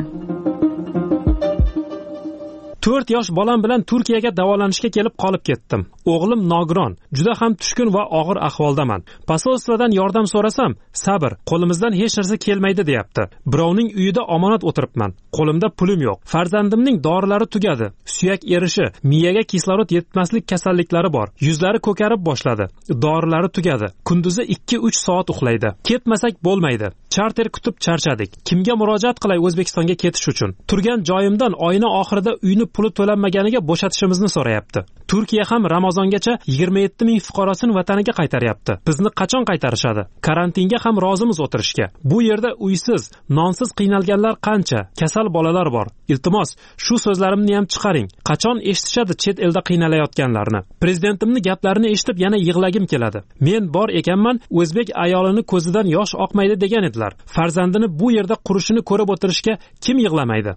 to'rt yosh bolam bilan Turkiyaga davolanishga kelib qolib ketdim. O'g'lim nogiron, juda ham tushkun va og'ir ahvoldaman. Posolstvodan yordam so'rasam, sabr, qo'limizdan hech narsa kelmaydi deyapti. Birovning uyida omonat o'tiribman. Qo'limda pulim yo'q. Farzandimning dorilari tugadi. Suyak erishi, miyaga kislorod yetmaslik kasalliklari bor. Yuzlari ko'karib boshladi. Dorilari tugadi. Kunduzi ikki uch soat uxlaydi. Ketmasak bo'lmaydi. Charter kutib charchadik. Kimga murojaat qilay O'zbekistonga ketish uchun? Turgan joyimdan oyna oxirida uyni puli to'lanmaganiga bo'shatishimizni so'rayapti. Turkiya ham Ramazon ramazongacha yigirma yetti ming fuqarosini vataniga qaytaryapti. Bizni qachon qaytarishadi? Karantinga ham rozimiz o'tirishga. Bu yerda uysiz, nonsiz qiynalganlar qancha? Kasal bolalar bor. Iltimos, shu so'zlarimni ham chiqaring. Qachon eshitishadi chet elda qiynalayotganlarni? Prezidentimni gaplarini eshitib yana yig'lagim keladi. Men bor ekanman, o'zbek ayolini ko'zidan yosh oqmaydi degan edilar. Farzandini bu yerda qurishini ko'rib o'tirishga kim yig'lamaydi?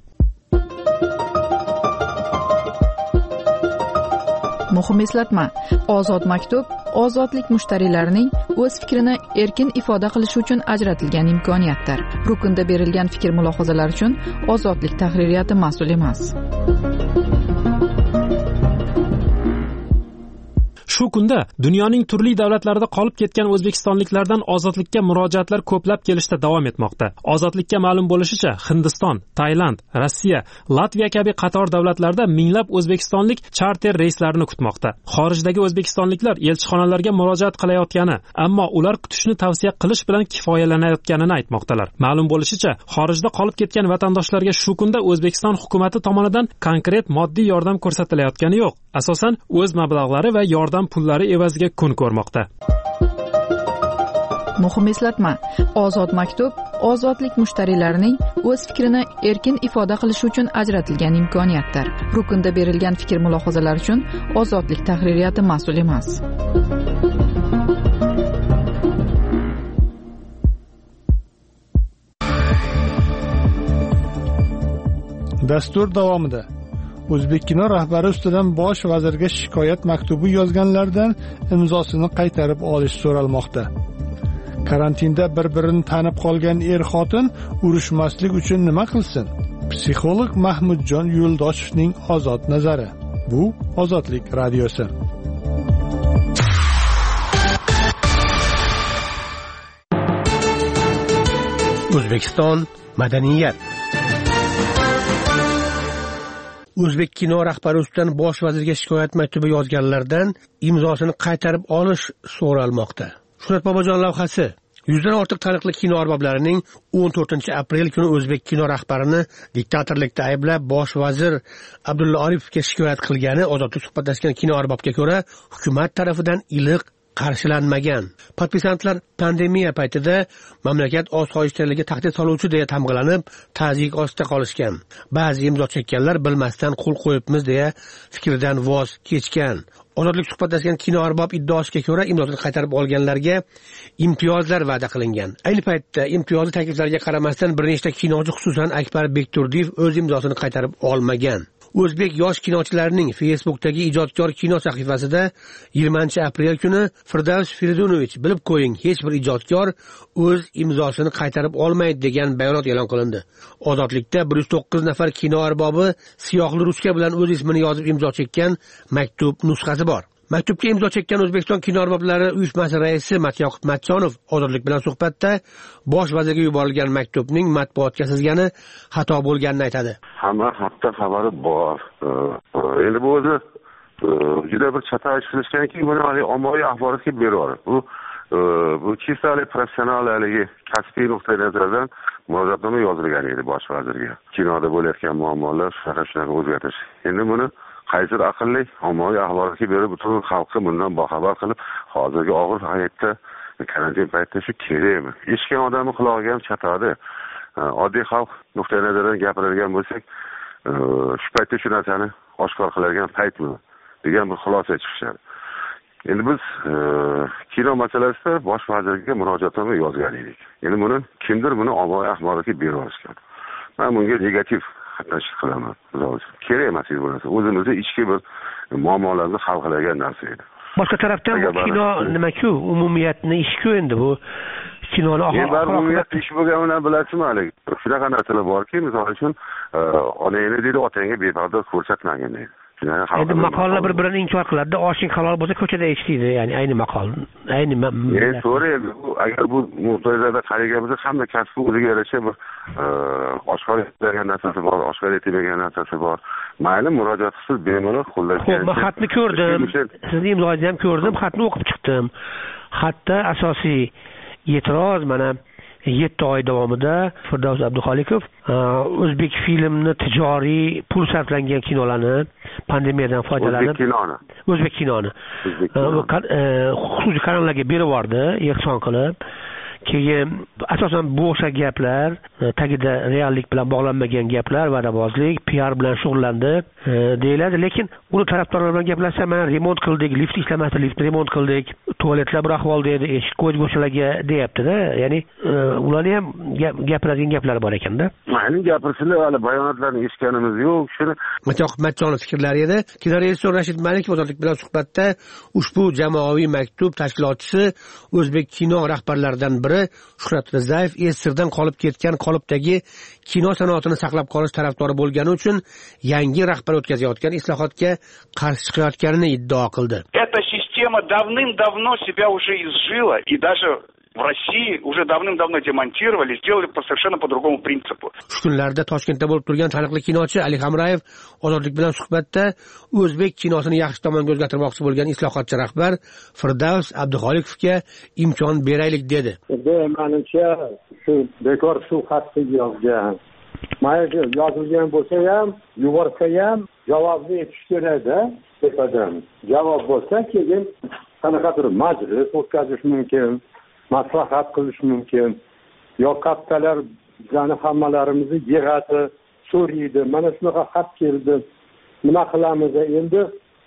Muhim eslatma: Ozod maktub ozodlik mushtariylarining o'z fikrini erkin ifoda qilishi uchun ajratilgan imkoniyatdir. Rukunda berilgan fikr mulohazalar uchun Ozodlik tahririyati mas'ul emas. Shu kunda dunyoning turli davlatlarida qolib ketgan o'zbekistonliklardan ozodlikka murojaatlar ko'plab kelishda davom etmoqda. Ozodlikka ma'lum bo'lishicha, Hindiston, Tailand, Rossiya, Latviya kabi qator davlatlarda minglab o'zbekistonlik charter reyslarini kutmoqda. Xorijdagi o'zbekistonliklar elchixonalarga murojaat qilayotgani, ammo ular kutishni tavsiya qilish bilan kifoyalanayotganini aytmoqdalar. Ma'lum bo'lishicha, xorijda qolib ketgan vatandoshlarga shu kunda O'zbekiston hukumatı tomonidan konkret moddiy yordam ko'rsatilayotgani yo'q. Asosan o'z mablag'lari va yordam pullari evaziga kun ko'rmoqda. Muhim eslatma: Ozod maktub ozodlik mushtariylarining o'z fikrini erkin ifoda qilishi uchun ajratilgan imkoniyatdir. Rukunda berilgan fikr mulohazalar uchun Ozodlik tahririyati mas'ul emas. Dastur davomida O'zbekkino rahbari ustidan bosh vazirga shikoyat maktubi yozganlardan imzosini qaytarib olish so'ralmoqda. Karantinda bir-birini tanib qolgan er-xotin urushmaslik uchun nima qilsin? Psixolog Mahmudjon Yo'ldoshevning ozod nazari. Bu Ozodlik radiosi. O'zbekiston madaniyat. O'zbekkino rahbari ustidan bosh vazirga shikoyat maktubi yozganlardan imzosini qaytarib olish so'ralmoqda. Shuhrat Bobojon lavhasi yuzdan ortiq taniqli kino arboblarining o'n to'rtinchi aprel kuni O'zbek kino rahbarini diktatorlikda ayblab bosh vazir Abdulla Oripovga shikoyat qilgani ozodlik suhbatlashgan kino arbobga ko'ra hukumat tarafidan iliq qarshilanmagan. Podpisantlar pandemiya paytida mamlakat osoyishtaligi tahdid soluvchi deya tamg'ilanib, ta'ziyq ostida qolishgan. Ba'zi imzo chekkanlar bilmasdan qo'l qo'yibmiz deya fikrdan voz kechgan. Ozodlik suhbatlashgan kino arbob iddaosiga ko'ra imzosini qaytarib olganlarga imtiyozlar va'da qilingan. Ayni paytda imtiyozli takliflarga qaramasdan bir nechta kinochi, xususan Akbar Bekturdiyev o'z imzosini qaytarib olmagan. O'zbek yosh kinochilarining Facebookdagi ijodkor kino sahifasida yigirmanchi aprel kuni Firdavs Firidunovich, bilib qo'ying, hech bir ijodkor o'z imzosini qaytarib olmaydi degan bayonot e'lon qilindi. Ozodlikda bir yuz to'qqiz nafar kino arbobi siyohli ruchka bilan o'z ismini yozib imzo chekkan maktub nusxasi bor. Maktubga imzo chekkan O'zbekiston kino arboblari uyushmasi raisi Matyoqub Matchonov Ozodlik bilan suhbatda bosh vazirga yuborilgan maktubning matbuotga sizgani xato bo'lganini aytadi. Hamma haqda xabari bor. Endi bu o'zi juda bir chatoq qilishganki, buni ommaviy axborotga beradi. Bu bu chistali professional haligi kasbiy nuqtai nazardan murojaatnoma yozilgan edi bosh vazirga. Kinoda bo'layotgan muammolar shunaqa shunaqa o'zgartish. Endi buni qaysidir aqlli ommaviy axborotga berib butun xalqqa bundan boxabar qilib, hozirgi og'ir hayotda karantin paytida shu kerakmi? Eshitgan odamni qulog'iga ham chatadi. Oddiy xalq nuqtai nazaridan gapiradigan bo'lsak, shu paytda shu narsani oshkor qiladigan paytmi degan bir xulosa chiqishadi. Endi biz kino masalasida bosh vazirga murojaatnoma yozgan edik. Endi buni kimdir buni ommaviy axborotga berib olishgan. Men bunga negativ qatnashish qilaman. Kerak emas bu narsa. O'zimizda ichki bir muammolarni hal qiladigan narsa edi. Boshqa tarafdan bu kino nima-ku, umumiyatni ish-ku endi bu kinoni oxir-oqibat ish bo'lganini bilasizmi hali? Shunaqa narsalar borki, misol uchun onangni deydi, otangga bepardo ko'rsatmagin deydi. Endi maqollar bir-birini inkor qiladi. Oshing halol bo'lsa ko'chada ich deydi, ya'ni ayni maqol. Ayni men to'g'ri, agar bu muhtozada qaragan bo'lsa, hamma kasbi o'ziga yarasha bir oshkor etilgan narsasi bor, oshkor etilmagan narsasi bor. Mayli murojaat qilib bemalol qo'llashgan. Men xatni ko'rdim. Sizning imzongizni ham ko'rdim, xatni o'qib chiqdim. Xatda asosiy e'tiroz mana yetti oy davomida Firdavs Abduxoliqov o'zbek filmni tijoriy pul sarflangan kinolarni pandemiyadan foydalanib o'zbek kinoni o'zbek kinoni xususiy kanallarga berib yubordi, ehson qilib. Keyin asosan bu o'sha gaplar, tagida reallik bilan bog'lanmagan gaplar, va'dabozlik, P R bilan shug'ullandi deyiladi, lekin uni tarafdorlar bilan gaplashsa, mana remont qildik, lift ishlamasdi, liftni remont qildik, tualetlar bir ahvolda edi, eshik qo'ydik o'shalarga deyapti-da. Ya'ni ularni ham gapiradigan gaplar bor ekanda. Ma'lum gapirsinlar, hali bayonotlarni eshitganimiz yo'q. Shuni Matohib Matchonov fikrlari edi. Kinorejissor Rashid Malikov ozodlik bilan suhbatda ushbu jamoaviy maktub tashkilotchisi o'zbek kino rahbarlaridan biri Shuhrat Rizayev esirdan qolib ketgan qolipdagi kino sanoatini saqlab qolish tarafdori bo'lgani uchun yangi rahbar o'tkazayotgan islohotga qarshi chiqayotganini iddao qildi. Эта система давным-давно себя уже изжила, и даже в России уже давным-давно демонтировали, сделали по совершенно по другому принципу. Shu kunlarda Toshkentda bo'lib turgan taniqli kinochi Ali Hamrayev ozodlik bilan suhbatda o'zbek kinosini yaxshi tomonga o'zgartirmoqchi bo'lgan islohotchi rahbar Firdavs Abduxoliqovga imkon beraylik dedi. Menimcha shu bekor shu xatni yozgan. Mayli yozilgan bo'lsa ham, yuborsa ham javobni etish kerak-da, tepadan. Javob bo'lsa, keyin qanaqadir majlis o'tkazish mumkin, maslahat qilish mumkin. Yo kattalar bizani hammalarimizni yig'adi, so'raydi. Mana shunaqa xat keldi. Nima qilamiz endi?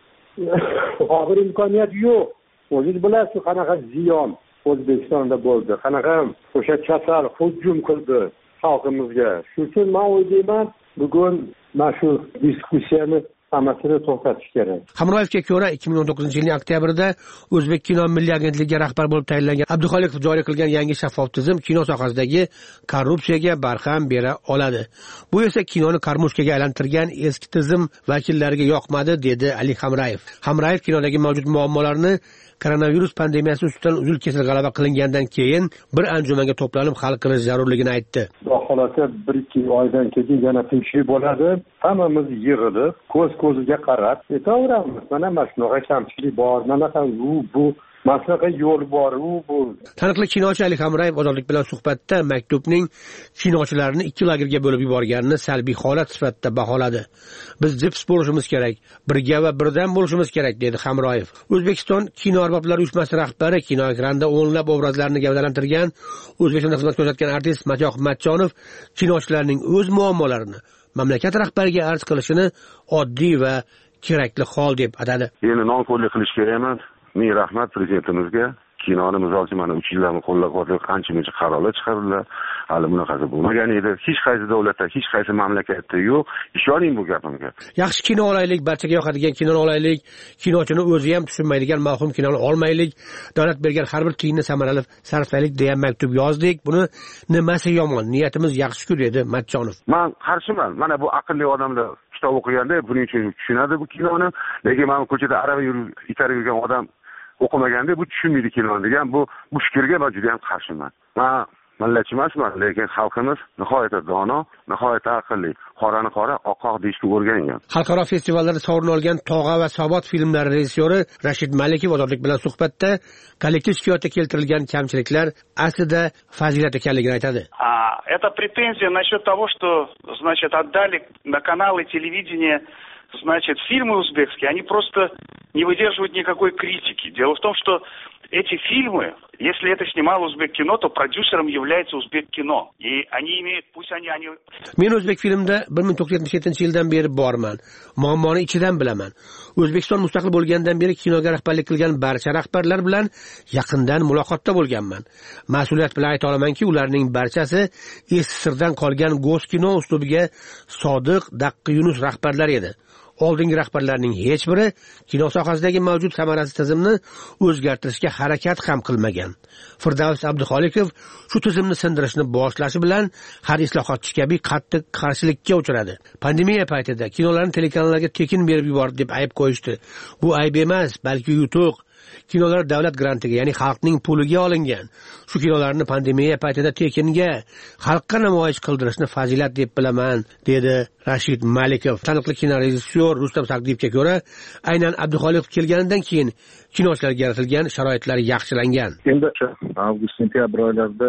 Hozir imkoniyat yo'q. O'zingiz bilasiz, qanaqa ziyon O'zbekistonda bo'ldi. Qanaqa o'sha kasal hujum qildi xalqimizga. Shu uchun men o'ylayman, bugun mana shu diskussiyani hammasini to'xtatish kerak. Hamroyevga ko'ra ikki ming o'n to'qqizinchi yilning oktyabrida O'zbek kino milliy agentligiga rahbar bo'lib tayinlangan Abduxoliqov joriy qilgan yangi shaffof tizim kino sohasidagi korrupsiyaga barham bera oladi. Bu esa kinoni karmushkaga aylantirgan eski tizim vakillariga yoqmadi, dedi Ali Hamrayev. Hamrayev kinodagi mavjud muammolarni koronavirus pandemiyasi ustidan uzil-kesil g'alaba qilingandan keyin bir anjumanga to'planib hal qilish zarurligini aytdi. Xohlasa bir ikki oydan keyin yana tinchlik bo'ladi. Hammamiz yig'ilib, ko'z ko'ziga qarab ketaveramiz. Mana mana shunaqa kamchilik bor, mana bu bu maslaqa yo'l bor u bu. Taniqli kinochi Ali Hamrayev ozodlik bilan suhbatda maktubning kinochilarni ikki lagerga bo'lib yuborganini salbiy holat sifatida baholadi. Biz jips bo'lishimiz kerak, birga va birdan bo'lishimiz kerak, dedi Hamrayev. O'zbekiston kino arboblari uyushmasi rahbari kino ekranda o'nlab obrazlarni gavdalantirgan O'zbekistonda xizmat ko'rsatgan artist Matohib Matchonov kinochilarning o'z muammolarini mamlakat rahbariga arz qilishini oddiy va kerakli hol deb atadi. Endi nonko'rlik qilish kerak emas. Ming rahmat prezidentimizga. Kinoni misol mana uch yildan qo'llab-quvvatlayotgan qancha-muncha qarorlar chiqarildi. Hali bunaqasi bo'lmagan edi. Hech qaysi davlatda, hech qaysi mamlakatda yo'q. Ishoning bu gapimga. Yaxshi kino olaylik, barchaga yoqadigan kinoni olaylik, kinochini o'zi ham tushunmaydigan mavhum kinoni olmaylik, davlat bergan har bir tiyinni samarali sarflaylik degan maktub yozdik. Buni nimasi yomon? Niyatimiz yaxshi-ku, dedi Matchonov. Men qarshiman. Mana bu aqlli odamlar kitob o'qiganda buning uchun tushunadi bu kinoni. Lekin men ko'chada arava yurib, itarib yurgan odam o'qimaganda bu tushunmaydi kinoni degan bu bu fikrga men juda ham qarshiman. Men millatchi emasman, lekin xalqimiz nihoyatda dono, nihoyatda aqlli. Qorani qora, oqoq deyishga o'rgangan. Xalqaro festivallarda sovrin olgan Tog'a va Sabot filmlari rejissyori Rashid Malikov ozodlik bilan suhbatda kollektiv shikoyatga keltirilgan kamchiliklar aslida fazilat ekanligini aytadi. Это претензия насчет того, что, значит, отдали на каналы телевидения, значит, фильмы узбекские, они просто не выдерживают никакой критики. Дело в том, что эти фильмы, если это снимал Узбек-кино, то продюсером является Узбек-кино. И они имеют, пусть они... они... Men O'zbek filmda bir ming to'qqiz yuz yetmish yettinchi yildan beri borman. Muammoni ichidan bilaman. O'zbekiston mustaqil bo'lgandan beri kinoga rahbarlik qilgan barcha rahbarlar bilan yaqindan muloqotda bo'lganman. Mas'uliyat bilan ayta olamanki, ularning barchasi eski sirdan qolgan go'z kino uslubiga sodiq Daqqa Yunus rahbarlar edi. Oldingi rahbarlarning hech biri kino sohasidagi mavjud samarasiz tizimni o'zgartirishga harakat ham qilmagan. Firdavs Abduxoliqov shu tizimni sindirishni boshlashi bilan har islohotchi kabi qattiq qarshilikka uchradi. Pandemiya paytida kinolarni telekanallarga tekin berib yubordi deb ayb qo'yishdi. Bu ayb emas, balki yutuq. Kinolar davlat grantiga, ya'ni xalqning puliga olingan. Shu kinolarni pandemiya paytida tekinga xalqqa namoyish qildirishni fazilat deb bilaman, dedi Rashid Malikov. Taniqli kino rejissyor Rustam Saqdiyevga ko'ra, aynan Abduxoliqov kelganidan keyin kinochilarga yaratilgan sharoitlar yaxshilangan. Endi avgust sentyabr oylarida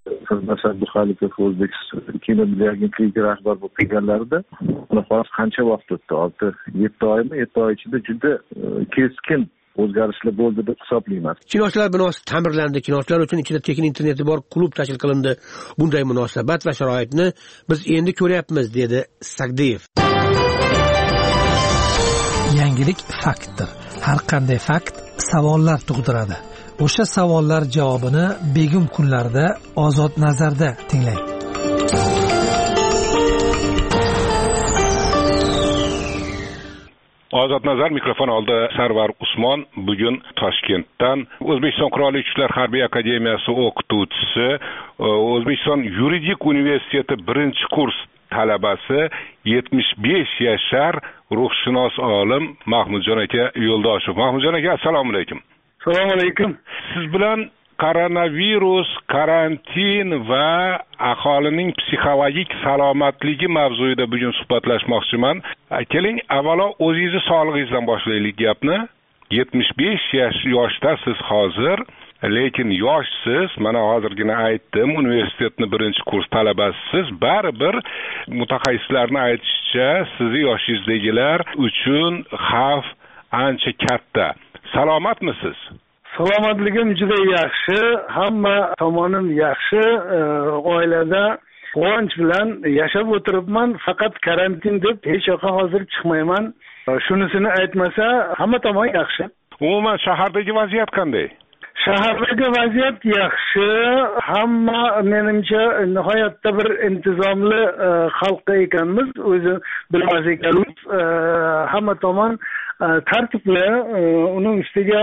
Masalan, Xalikov O'zbekiston kino milliy agentligi rahbar bo'lib kelganlarida uni hozir qancha vaqt o'tdi? olti yetti oymi? yetti oy ichida juda keskin o'zgarishlar bo'ldi deb hisoblayman. Kinochilar binosi ta'mirlandi. Kinochilar uchun ichida tekin interneti bor klub tashkil qilindi. Bunday munosabat va sharoitni biz endi ko'ryapmiz, dedi Sagdiyev. Yangilik faktdir. Har qanday fakt savollar tug'diradi. O'sha savollar javobini begum kunlarda Ozod nazarda tinglang. Ozod nazar mikrofon oldi Sarvar Usmon. Bugun Toshkentdan O'zbekiston Qurolli Kuchlar Harbiy akademiyasi o'qituvchisi, O'zbekiston yuridik universiteti birinchi kurs talabasi, yetmish besh yashar ruhshunos olim Mahmudjon aka Yo'ldoshev. Mahmudjon aka, assalomu alaykum. Assalomu alaykum. Siz bilan koronavirus, karantin va aholining psixologik salomatligi mavzuida bugun suhbatlashmoqchiman. Keling, avvalo o'zingizni sog'lig'ingizdan boshlaylik gapni. yetmish besh yosh yoshdasiz hozir, lekin yoshsiz. Mana hozirgina aytdim, universitetni birinchi kurs talabasisiz. Baribir mutaxassislarning aytishicha, sizni yoshingizdagilar uchun xavf ancha katta. Salomatmisiz? Salomatligim juda yaxshi, hamma tomonim yaxshi. Oilada quvonch bilan yashab o'tiribman. Faqat karantin deb hech yoqqa hozir chiqmayman. Shunisini aytmasa, hamma tomon yaxshi. Umuman shahardagi vaziyat qanday? Shahardagi vaziyat yaxshi. Hamma menimcha nihoyatda bir intizomli xalqqa ekanmiz. O'zi bilmas ekanmiz. Hamma tomon tartibli, uning ustiga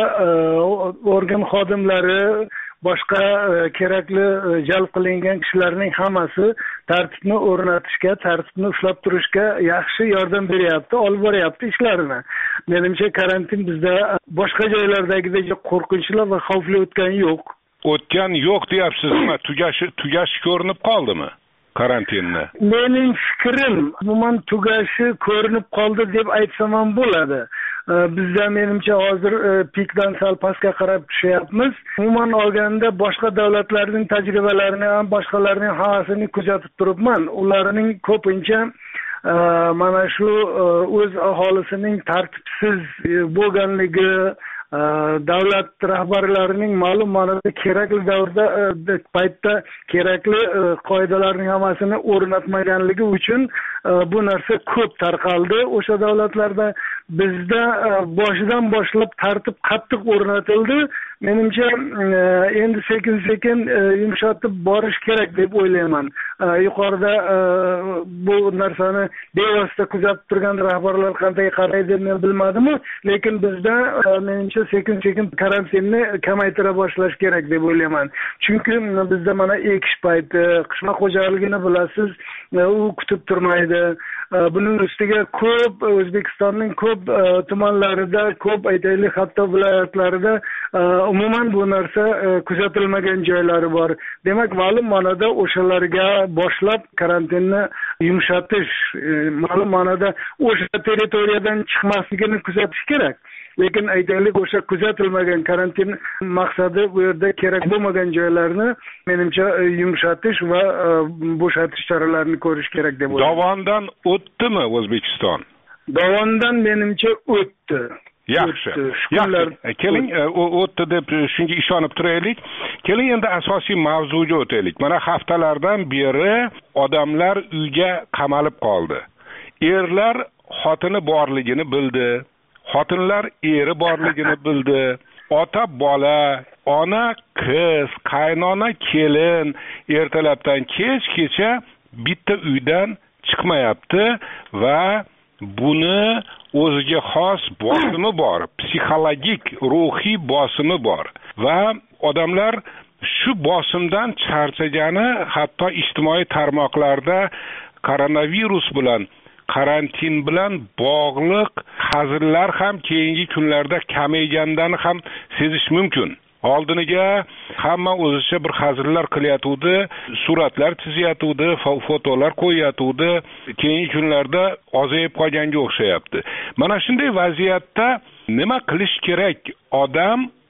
organ xodimlari, boshqa kerakli jalb qilingan kishilarning hammasi tartibni o'rnatishga, tartibni ushlab turishga yaxshi yordam beryapti, olib boryapti ishlarini. Menimcha karantin bizda boshqa joylardagidek qo'rqinchli va xavfli o'tgani yo'q. O'tgan yo'q deyapsizmi? Tugashi tugashi ko'rinib qoldimi? Karantinni. Mening fikrim, umuman tugashi ko'rinib qoldi deb aytsam ham bo'ladi. Bizda menimcha hozir pikdan sal pastga qarab tushyapmiz. Umuman olganda boshqa davlatlarning tajribalarini ham, boshqalarning hammasini kuzatib turibman. Ularning ko'pincha mana shu o'z aholisining tartibsiz bo'lganligi, davlat rahbarlarining ma'lum ma'noda kerakli davrda paytda kerakli qoidalarning hammasini o'rnatmaganligi uchun bu narsa ko'p tarqaldi o'sha davlatlarda. Bizda boshidan boshlab tartib qattiq o'rnatildi. Menimcha endi sekin sekin yumshatib borish kerak deb o'ylayman. Yuqorida bu narsani bevosita kuzatib turgan rahbarlar qanday qaraydi men bilmadim, lekin bizda menimcha sekin sekin karantinni kamaytira boshlash kerak deb o'ylayman. Chunki bizda mana ekish payti, qishloq xo'jaligini bilasiz, u kutib turmaydi. Buning ustiga ko'p O'zbekistonning ko'p tumanlarida, ko'p aytaylik hatto viloyatlarida umuman bu narsa kuzatilmagan joylari bor. Demak, ma'lum ma'noda o'shalarga boshlab karantinni yumshatish, ma'lum ma'noda o'sha territoriyadan chiqmasligini kuzatish kerak. Lekin aytaylik, o'sha kuzatilmagan karantin maqsadi bu yerda kerak bo'lmagan joylarni menimcha yumshatish va bo'shatish choralarini ko'rish kerak deb o'ylayman. Dovondan o'tdimi O'zbekiston? Dovondan menimcha o'tdi. Yaxshi. Yaxshi. Keling, o'tdi deb shunga ishonib turaylik. Keling endi asosiy mavzuga o'taylik. Mana haftalardan beri odamlar uyga qamalib qoldi. Erlar xotini borligini bildi. Xotinlar eri borligini bildi. Ota bola, ona qiz, qaynona kelin ertalabdan kechgacha bitta uydan chiqmayapti va buni o'ziga xos bosimi bor, psixologik, ruhiy bosimi bor va odamlar shu bosimdan charchagani, hatto ijtimoiy tarmoqlarda koronavirus bilan, karantin bilan bog'liq hazillar ham keyingi kunlarda kamaygandan ham sezish mumkin. Oldiniga hamma o'zicha bir hazillar qilyatuvdi, suratlar chizyatuvdi, fotolar qo'yyatuvdi. Keyingi kunlarda ozayib qolganga o'xshayapti. Mana shunday vaziyatda nima qilish kerak? Odam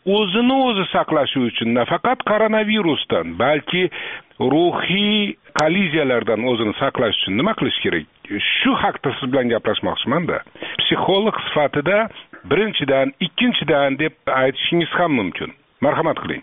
o'zini o'zi saqlashi uchun nafaqat koronavirusdan, balki ruhiy kolliziyalardan o'zini saqlash uchun nima qilish kerak? Shu haqda siz bilan gaplashmoqchiman-da. Psixolog sifatida birinchidan, ikkinchidan deb aytishingiz ham mumkin. Marhamat qiling.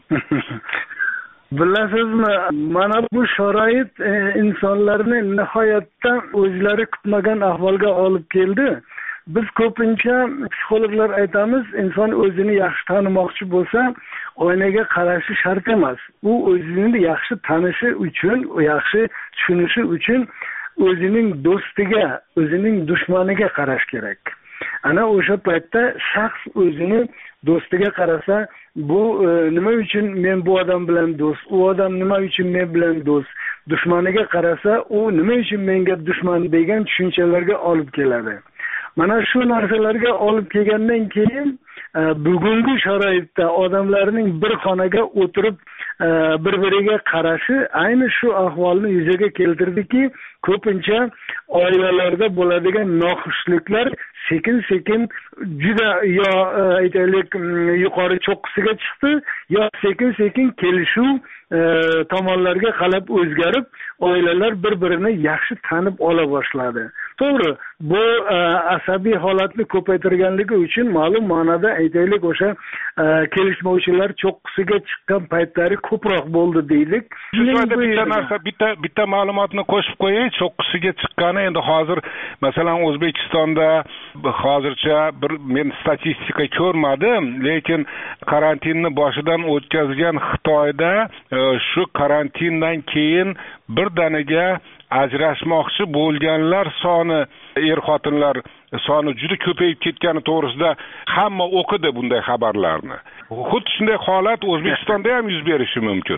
Bilasizmi, mana bu sharoit e, insonlarni nihoyatda o'zlari kutmagan ahvolga olib keldi. Biz ko'pincha psixologlar aytamiz, inson o'zini yaxshi tanimoqchi bo'lsa, oynaga qarashi shart emas. U o'zini yaxshi tanishi uchun, yaxshi tushunishi uchun o'zining do'stiga, o'zining dushmaniga qarash kerak. Ana o'sha paytda shaxs o'zini do'stiga qarasa, bu e, nima uchun men bu odam bilan do'st, u odam nima uchun men bilan do'st, dushmaniga qarasa, u nima uchun menga dushman degan tushunchalarga olib keladi. Mana shu narsalarga olib kelgandan keyin e, bugungi sharoitda odamlarning bir xonaga o'tirib e, bir-biriga qarashi ayni shu ahvolni yuzaga keltirdiki, ko'pincha oilalarda bo'ladigan noxushliklar sekin-sekin juda yo e, aytaylik yuqori cho'qqisiga chiqdi, yo sekin-sekin kelishuv e, tomonlarga qarab o'zgarib, oilalar bir-birini yaxshi tanib ola boshladi. To'g'ri, bu e, asabiy holatni ko'paytirganligi uchun ma'lum ma'noda aytaylik o'sha e, kelishmovchilar cho'qqisiga chiqqan paytlari ko'proq bo'ldi deylik. Shunda bitta narsa, bitta bitta ma'lumotni qo'shib qo'yay, cho'qqisiga chiqqani endi hozir masalan O'zbekistonda hozircha bir men statistika ko'rmadim, lekin karantinni boshidan o'tkazgan Xitoyda e, shu karantindan keyin birdaniga ajrashmoqchi bo'lganlar soni, er-xotinlar soni juda ko'payib ketgani to'g'risida hamma o'qidi bunday xabarlarni. Xuddi shunday holat O'zbekistonda ham yuz berishi mumkin.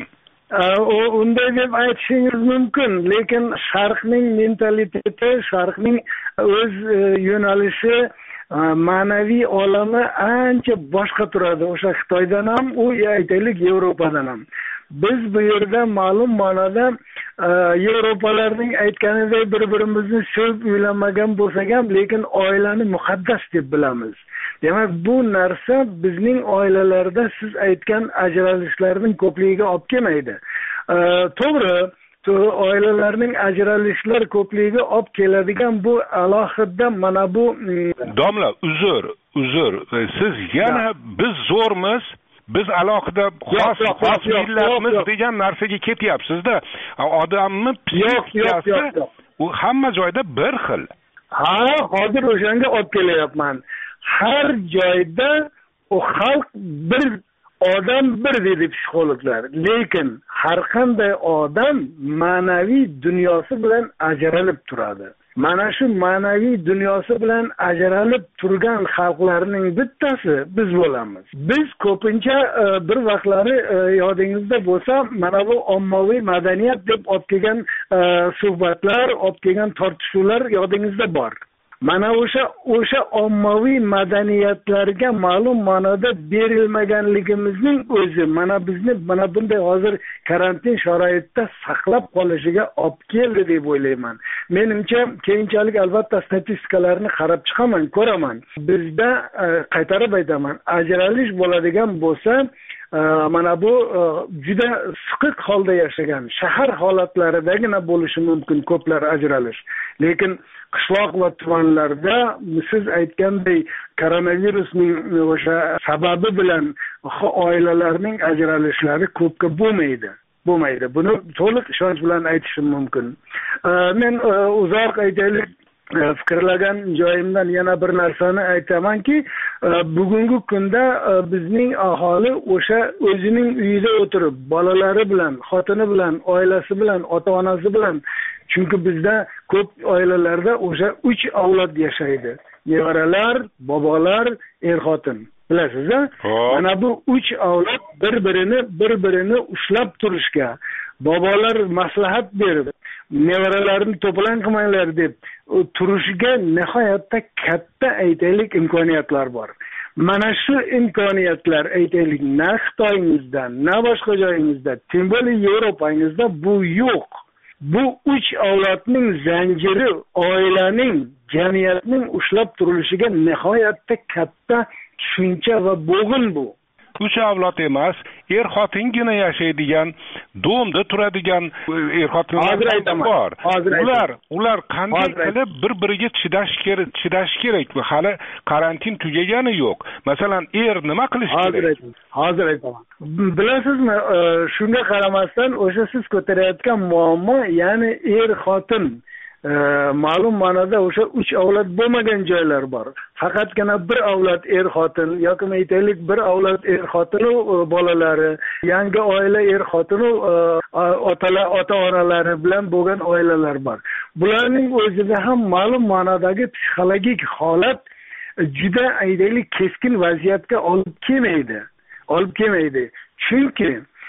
O unday deb aytishingiz mumkin, lekin Sharqning mentaliteti, Sharqning o'z e, yo'nalishi, e, ma'naviy olami ancha boshqa turadi. O'sha Xitoydan ham, u aytaylik Yevropadan ham. Biz bu yerda ma'lum ma'noda e, Yevropalarning aytganidek bir-birimizni sevib uylanmagan bo'lsak ham, lekin oilani muqaddas deb bilamiz. Demak, bu narsa bizning oilalarda siz aytgan ajralishlarning ko'pligiga olib kelmaydi. E, to'g'ri, oilalarning ajralishlar ko'pligiga olib keladigan bu alohida mana bu domla uzr, uzr. Siz yana biz zo'rmiz, biz alohida xos xos millatmiz degan narsaga ketyapsiz-da. Odamni psixikasi u hamma joyda bir xil. Ha, hozir o'shanga olib kelyapman. Har joyda u xalq bir, odam bir dedi psixologlar. Lekin har qanday odam ma'naviy dunyosi bilan ajralib turadi. Mana shu ma'naviy dunyosi bilan ajralib turgan xalqlarning bittasi biz bo'lamiz. Biz ko'pincha e, bir vaqtlari e, yodingizda bo'lsa, mana bu ommaviy madaniyat deb olib kelgan e, suhbatlar, olib kelgan tortishuvlar yodingizda bor. Mana o'sha o'sha ommaviy madaniyatlarga ma'lum ma'noda berilmaganligimizning o'zi mana bizni mana bunday hozir karantin sharoitida saqlab qolishiga olib keldi deb o'ylayman. Menimcha keyinchalik albatta statistikalarni qarab chiqaman, ko'raman. Bizda e, qaytarib aytaman, ajralish bo'ladigan bo'lsa, e, mana bu e, juda siqiq holda yashagan shahar holatlaridagina bo'lishi mumkin ko'plar ajralish. Lekin qishloq va tumanlarda siz aytganday koronavirusning o'sha sababi bilan oilalarning ajralishlari ko'pga bo'lmaydi. Bo'lmaydi. Buni to'liq ishonch bilan aytishim mumkin. Men uzoq aytaylik fikrlagan joyimdan yana bir narsani aytamanki, bugungi kunda bizning aholi o'sha o'zining uyida o'tirib, bolalari bilan, xotini bilan, oilasi bilan, ota-onasi bilan, chunki bizda ko'p oilalarda o'sha uch avlod yashaydi. Nevaralar, bobolar, er-xotin. Bilasiz-a? Mana bu uch avlod bir-birini bir-birini ushlab turishga, bobolar maslahat berib, nevaralarini to'plan qilmanglar deb turishiga nihoyatda katta aytaylik imkoniyatlar bor. Mana shu imkoniyatlar aytaylik na Xitoyingizda, na boshqa joyingizda, tim bo'lib Yevropangizda bu yo'q. Bu uch avlodning zanjiri oilaning, jamiyatning ushlab turilishiga nihoyatda katta tushuncha va bo'g'in bu. uch avlod emas, er xotingina yashaydigan, domda turadigan er xotinlar bor. Ular ular qanday qilib bir-biriga chidash kerak, chidash kerak. Hali karantin tugagani yo'q. Masalan, er nima qilish kerak? Hozir aytaman. Bilasizmi, shunga qaramasdan o'sha siz ko'tarayotgan muammo, ya'ni er xotin ma'lum ma'noda o'sha uch avlod bo'lmagan joylar bor. Faqatgina bir avlod er xotin yoki aytaylik bir avlod er xotinu bolalari, yangi oila er xotinu otalar, ota-onalari bilan bo'lgan oilalar bor. Bularning o'zida ham ma'lum ma'nodagi psixologik holat juda aytaylik keskin vaziyatga olib kelmaydi. Olib kelmaydi. Chunki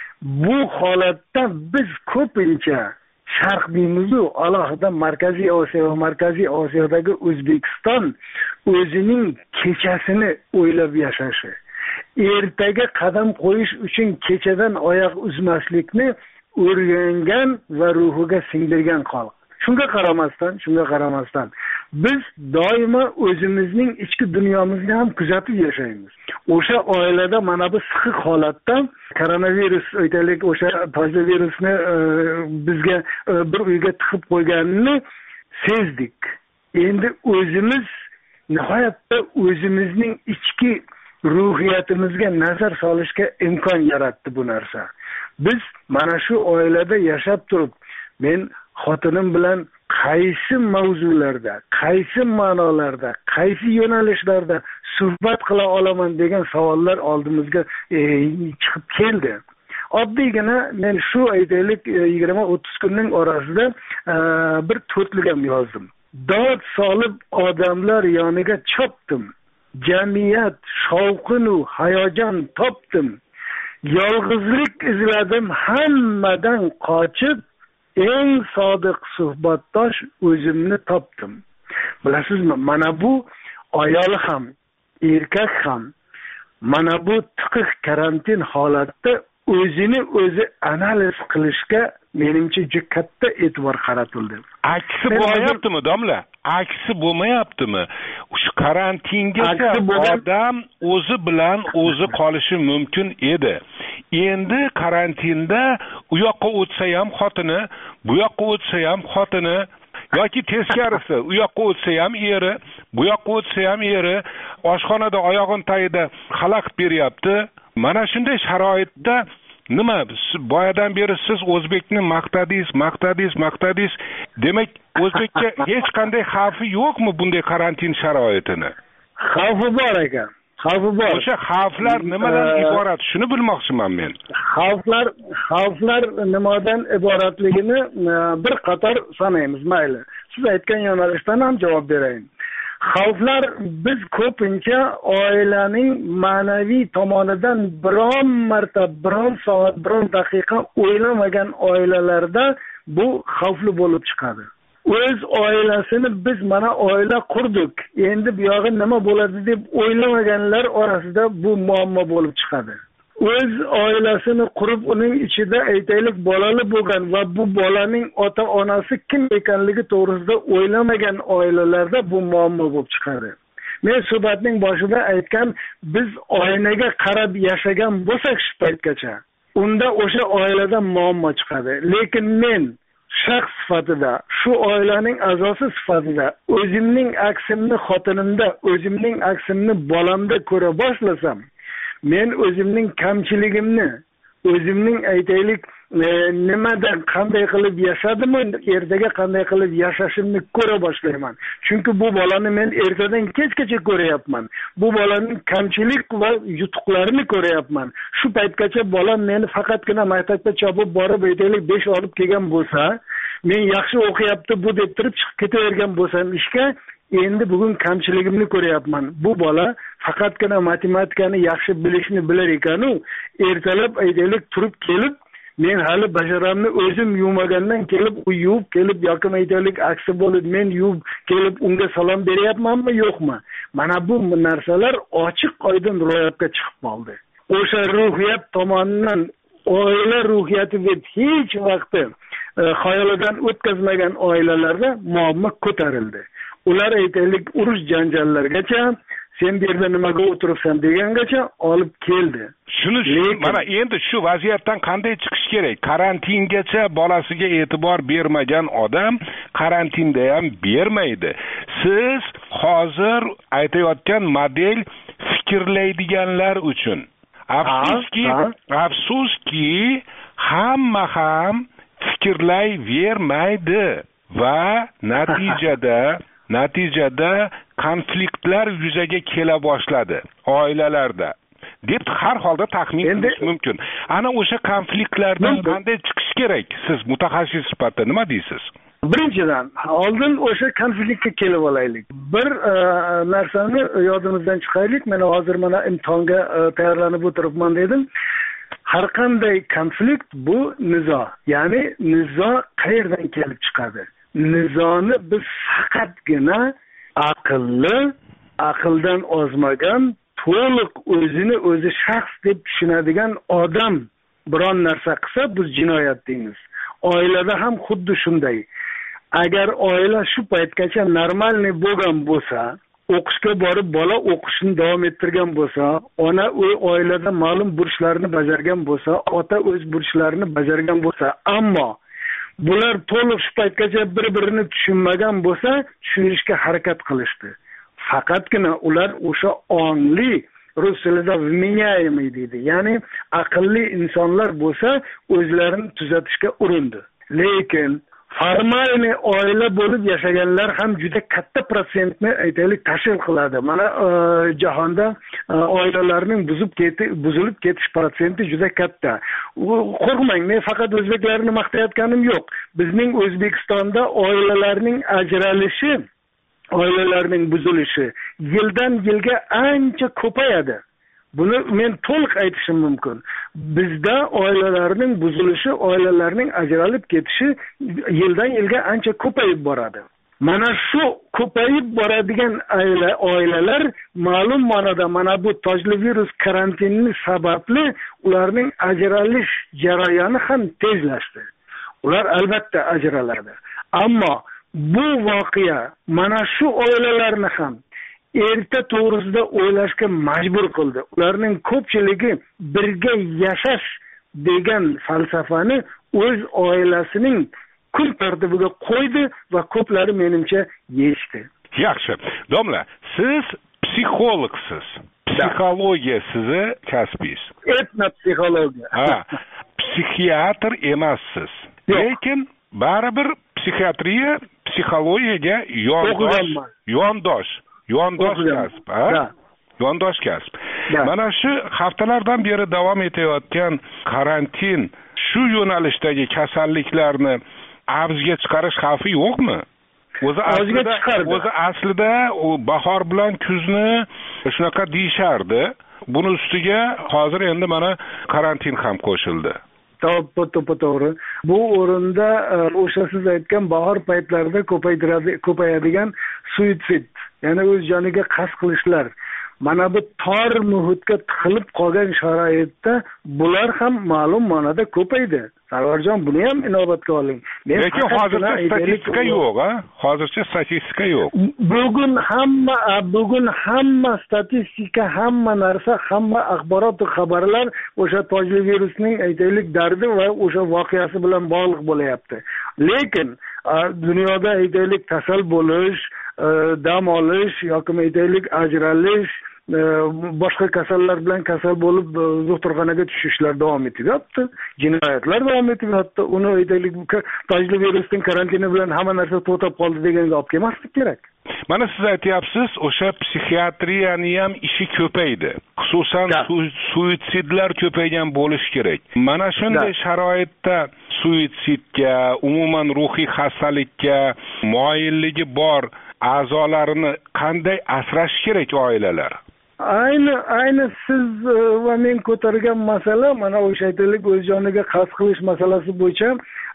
bu holatda biz ko'pincha Sharq deymiz-ku, alohida Markaziy Osiyo va Markaziy Osiyodagi O'zbekiston o'zining kechasini o'ylab yashashi, ertaga qadam qo'yish uchun kechadan oyoq uzmaslikni o'rgangan va ruhiga singdirgan xalq. Shunga qaramasdan, shunga qaramasdan biz doimo o'zimizning ichki dunyomizni ham kuzatib yashaymiz. O'sha oilada mana bu sixiq holatda koronavirus aytaylik o'sha toza virusni bizga bir uyga tiqib qo'yganini sezdik. Endi o'zimiz nihoyatda o'zimizning ichki ruhiyatimizga nazar solishga imkon yaratdi bu narsa. Biz mana shu oilada yashab turib, men xotinim bilan qaysi mavzularda, qaysi ma'nolarda, qaysi yo'nalishlarda suhbat qila olaman degan savollar oldimizga e, chiqib keldi. Oddiygina men shu aytaylik yigirma o'ttiz kunning orasida e, bir to'rtligam yozdim. Dod solib odamlar yoniga chopdim. Jamiyat shovqinu hayajon topdim. Yolg'izlik izladim hammadan qochib, eng sodiq suhbatdosh o'zimni topdim. Bilasizmi, mana bu ayol ham, erkak ham mana bu tiqiq karantin holatda o'zini o'zi analiz qilishga menimcha juda katta e'tibor qaratildi. Aksi bo'layaptimi, domla? Aksi bo'lmayaptimi? Shu karantingacha odam o'zi bilan o'zi qolishi mumkin edi. Endi karantinda u yoqqa o'tsa ham xotini, bu yoqqa o'tsa ham xotini yoki teskarisi, u yoqqa o'tsa ham eri, bu yoqqa o'tsa ham eri, oshxonada oyog'in tagida xalaqit beryapti. Mana shunday sharoitda nima, boyadan beri siz o'zbekni maqtadingiz, maqtadingiz, maqtadingiz. Demak, o'zbekka hech qanday xavfi yo'qmi bunday karantin sharoitini? Xavfi bor ekan. Xavfi bor. O'sha xavflar nimadan iborat? Shuni bilmoqchiman men. Xavflar, xavflar nimadan iboratligini bir qator sanaymiz, mayli. Siz aytgan yo'nalishdan ham javob berayin. Xavflar biz ko'pincha oilaning ma'naviy tomonidan biron marta, biron soat, biron daqiqa o'ylamagan oilalarda bu xavfli bo'lib chiqadi. O'z oilasini biz mana oila qurdik, endi bu yog'i nima bo'ladi deb o'ylamaganlar orasida bu muammo bo'lib chiqadi. O'z oilasini qurib, uning ichida aytaylik bolali bo'lgan va bu bolaning ota-onasi kim ekanligi to'g'risida o'ylamagan oilalarda bu muammo bo'lib chiqadi. Men suhbatning boshida aytgan, biz oynaga qarab yashagan bo'lsak shu paytgacha, unda o'sha oilada muammo chiqadi. Lekin men shaxs sifatida, shu oilaning a'zosi sifatida o'zimning aksimni xotinimda, o'zimning aksimni bolamda ko'ra boshlasam, men o'zimning kamchiligimni, o'zimning aytaylik e, nimadan qanday qilib yashadim, ertaga qanday qilib yashashimni ko'ra boshlayman. Chunki bu bolani men ertadan kechgacha ko'rayapman. Bu bolaning kamchilik va yutuqlarini ko'rayapman. Shu paytgacha bolam meni faqatgina maktabga chopib borib aytaylik besh olib kelgan bo'lsa, men yaxshi o'qiyapti bu deb turib chiqib ketavergan bo'lsam ishga, endi bugun kamchiligimni ko'rayapman. Bu bola faqatgina matematikani yaxshi bilishni bilar ekan-u, ertalab aytaylik turib kelib, men hali basharamni o'zim yuvmagandan kelib, u yuvib kelib yoki aytaylik aksi bo'lib men yuvib kelib unga salom beryapmanmi, yo'qmi? Mana bu narsalar ochiq-oydin ro'yobga chiqib qoldi. O'sha ruhiyat tomonidan oila ruhiyati deb hech vaqti e, xayolidan o'tkazmagan oilalarda muammo ko'tarildi. Ular aytaylik urush janjallargacha, sen bu yerda nimaga o'tiribsan degangacha olib keldi. Shuni mana endi shu vaziyatdan qanday chiqish kerak? Karantingacha bolasiga e'tibor bermagan odam karantinda ham bermaydi. Siz hozir aytayotgan model fikrlaydiganlar uchun afsuski, afsuski hamma ham fikrlayvermaydi va natijada natijada konfliktlar yuzaga kela boshladi oilalarda deb har holda taxmin qilish mumkin. Ana o'sha konfliktlardan qanday chiqish kerak? Siz mutaxassis sifatida nima deysiz? Birinchidan, oldin o'sha konfliktga kelib olaylik. Bir narsani yodimizdan chiqaraylik. Men hozir mana imtihonga tayyorlanib o'tiribman dedim. Har qanday konflikt bu nizo. Ya'ni nizo qayerdan kelib chiqadi? Nizoni biz faqatgina aqlli, aqldan ozmagan, to'liq o'zini o'zi shaxs deb tushunadigan odam biron narsa qilsa biz jinoyat deymiz. Oilada ham xuddi shunday. Agar oila shu paytgacha normalniy bo'lgan bo'lsa, o'qishga borib bola o'qishini davom ettirgan bo'lsa, ona o'z oilada ma'lum burchlarni bajargan bo'lsa, ota o'z burchlarini bajargan bo'lsa, ammo bular to'liq shu paytgacha bir-birini tushunmagan bo'lsa, tushunishga harakat qilishdi. Faqatgina ular o'sha ongli, rus tilida vmenyayemый deydi. Ya'ni aqlli insonlar bo'lsa, o'zlarini tuzatishga urindi. Lekin formalniy oila bo'lib yashaganlar ham juda katta protsentni aytaylik tashkil qiladi. Mana jahonda oilalarning buzib ketib, buzilib ketish protsenti juda katta. Qo'rqmang, men faqat o'zbeklarni maqtayotganim yo'q. Bizning O'zbekistonda oilalarning ajralishi, oilalarning buzilishi yildan yilga ancha ko'payadi. Buni men to'liq aytishim mumkin. Bizda oilalarning buzilishi, oilalarning ajralib ketishi yildan yilga ancha ko'payib boradi. Mana shu ko'payib boradigan oilalar ma'lum ma'noda mana bu tojli virus karantini sababli ularning ajralish jarayoni ham tezlashdi. Ular albatta ajraladi. Ammo bu voqea mana shu oilalarni ham erta to'g'risida o'ylashga majbur qildi. Ularning ko'pchiligi birga yashash degan falsafani o'z oilasining kun tartibiga qo'ydi va ko'plari menimcha yechdi. Yaxshi. Domla, siz psixologsiz. Psixologiya sizni kasbingiz. Etnopsixologiya. Ha, psixiatr emassiz. Lekin baribir psixiatriya psixologiyaga yondosh, yondosh Yondosh kasb, ha? Yondosh kasb. Mana shu haftalardan beri davom etayotgan karantin shu yo'nalishdagi kasalliklarni avjiga chiqarish xavfi yo'qmi? O'zi aslida o'zi aslida bahor bilan kuzni shunaqa deyishardi. Buni ustiga hozir endi mana karantin ham qo'shildi. To'g'ri. Bu o'rinda o'sha siz aytgan bahor paytlarida ko'paytiradi, ko'payadigan suitsid, ya'ni o'z joniga qasd qilishlar. Mana bu tor muhitga tiqilib qolgan sharoitda bular ham ma'lum ma'noda ko'paydi. Sarvarjon, buni ham inobatga oling. Lekin hozircha statistika yo'q, ha? Hozircha statistika yo'q. Bugun hamma bugun hamma statistika, hamma narsa, hamma axborot va xabarlar o'sha tojli virusning aytaylik dardi va o'sha voqeasi bilan bog'liq bo'layapti. Lekin dunyoda aytaylik kasal bo'lish, dam olish yoki aytaylik ajralish, boshqa kasallar bilan kasal bo'lib doktorxonaga tushishlar davom etyapti. Jinoyatlar davom etyapti. Uni aytaylik tojli virusning karantini bilan hamma narsa to'xtab qoldi deganga olib kelmaslik kerak. Mana siz aytyapsiz, o'sha psixiatriyani ham ishi ko'paydi. Xususan suitsidlar ko'paygan bo'lish kerak. Mana shunday sharoitda suitsidga, umuman ruhiy xastalikka moyilligi bor a'zolarini qanday asrash kerak oilalar? Ayni ayni siz va men ko'targan masala mana o'sha aytaylik o'z joniga qasd qilish masalasi bo'yicha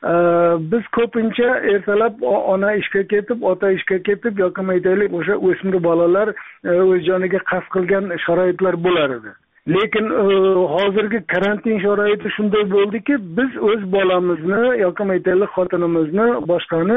biz ko'pincha ertalab ona ishga ketib, ota ishga ketib yoki aytaylik o'sha o'smir bolalar o'z joniga qasd qilgan sharoitlar bo'lar edi. lekin hozirgi karantin sharoiti shunday bo'ldiki, biz o'z bolamizni yoki aytaylik xotinimizni, boshqani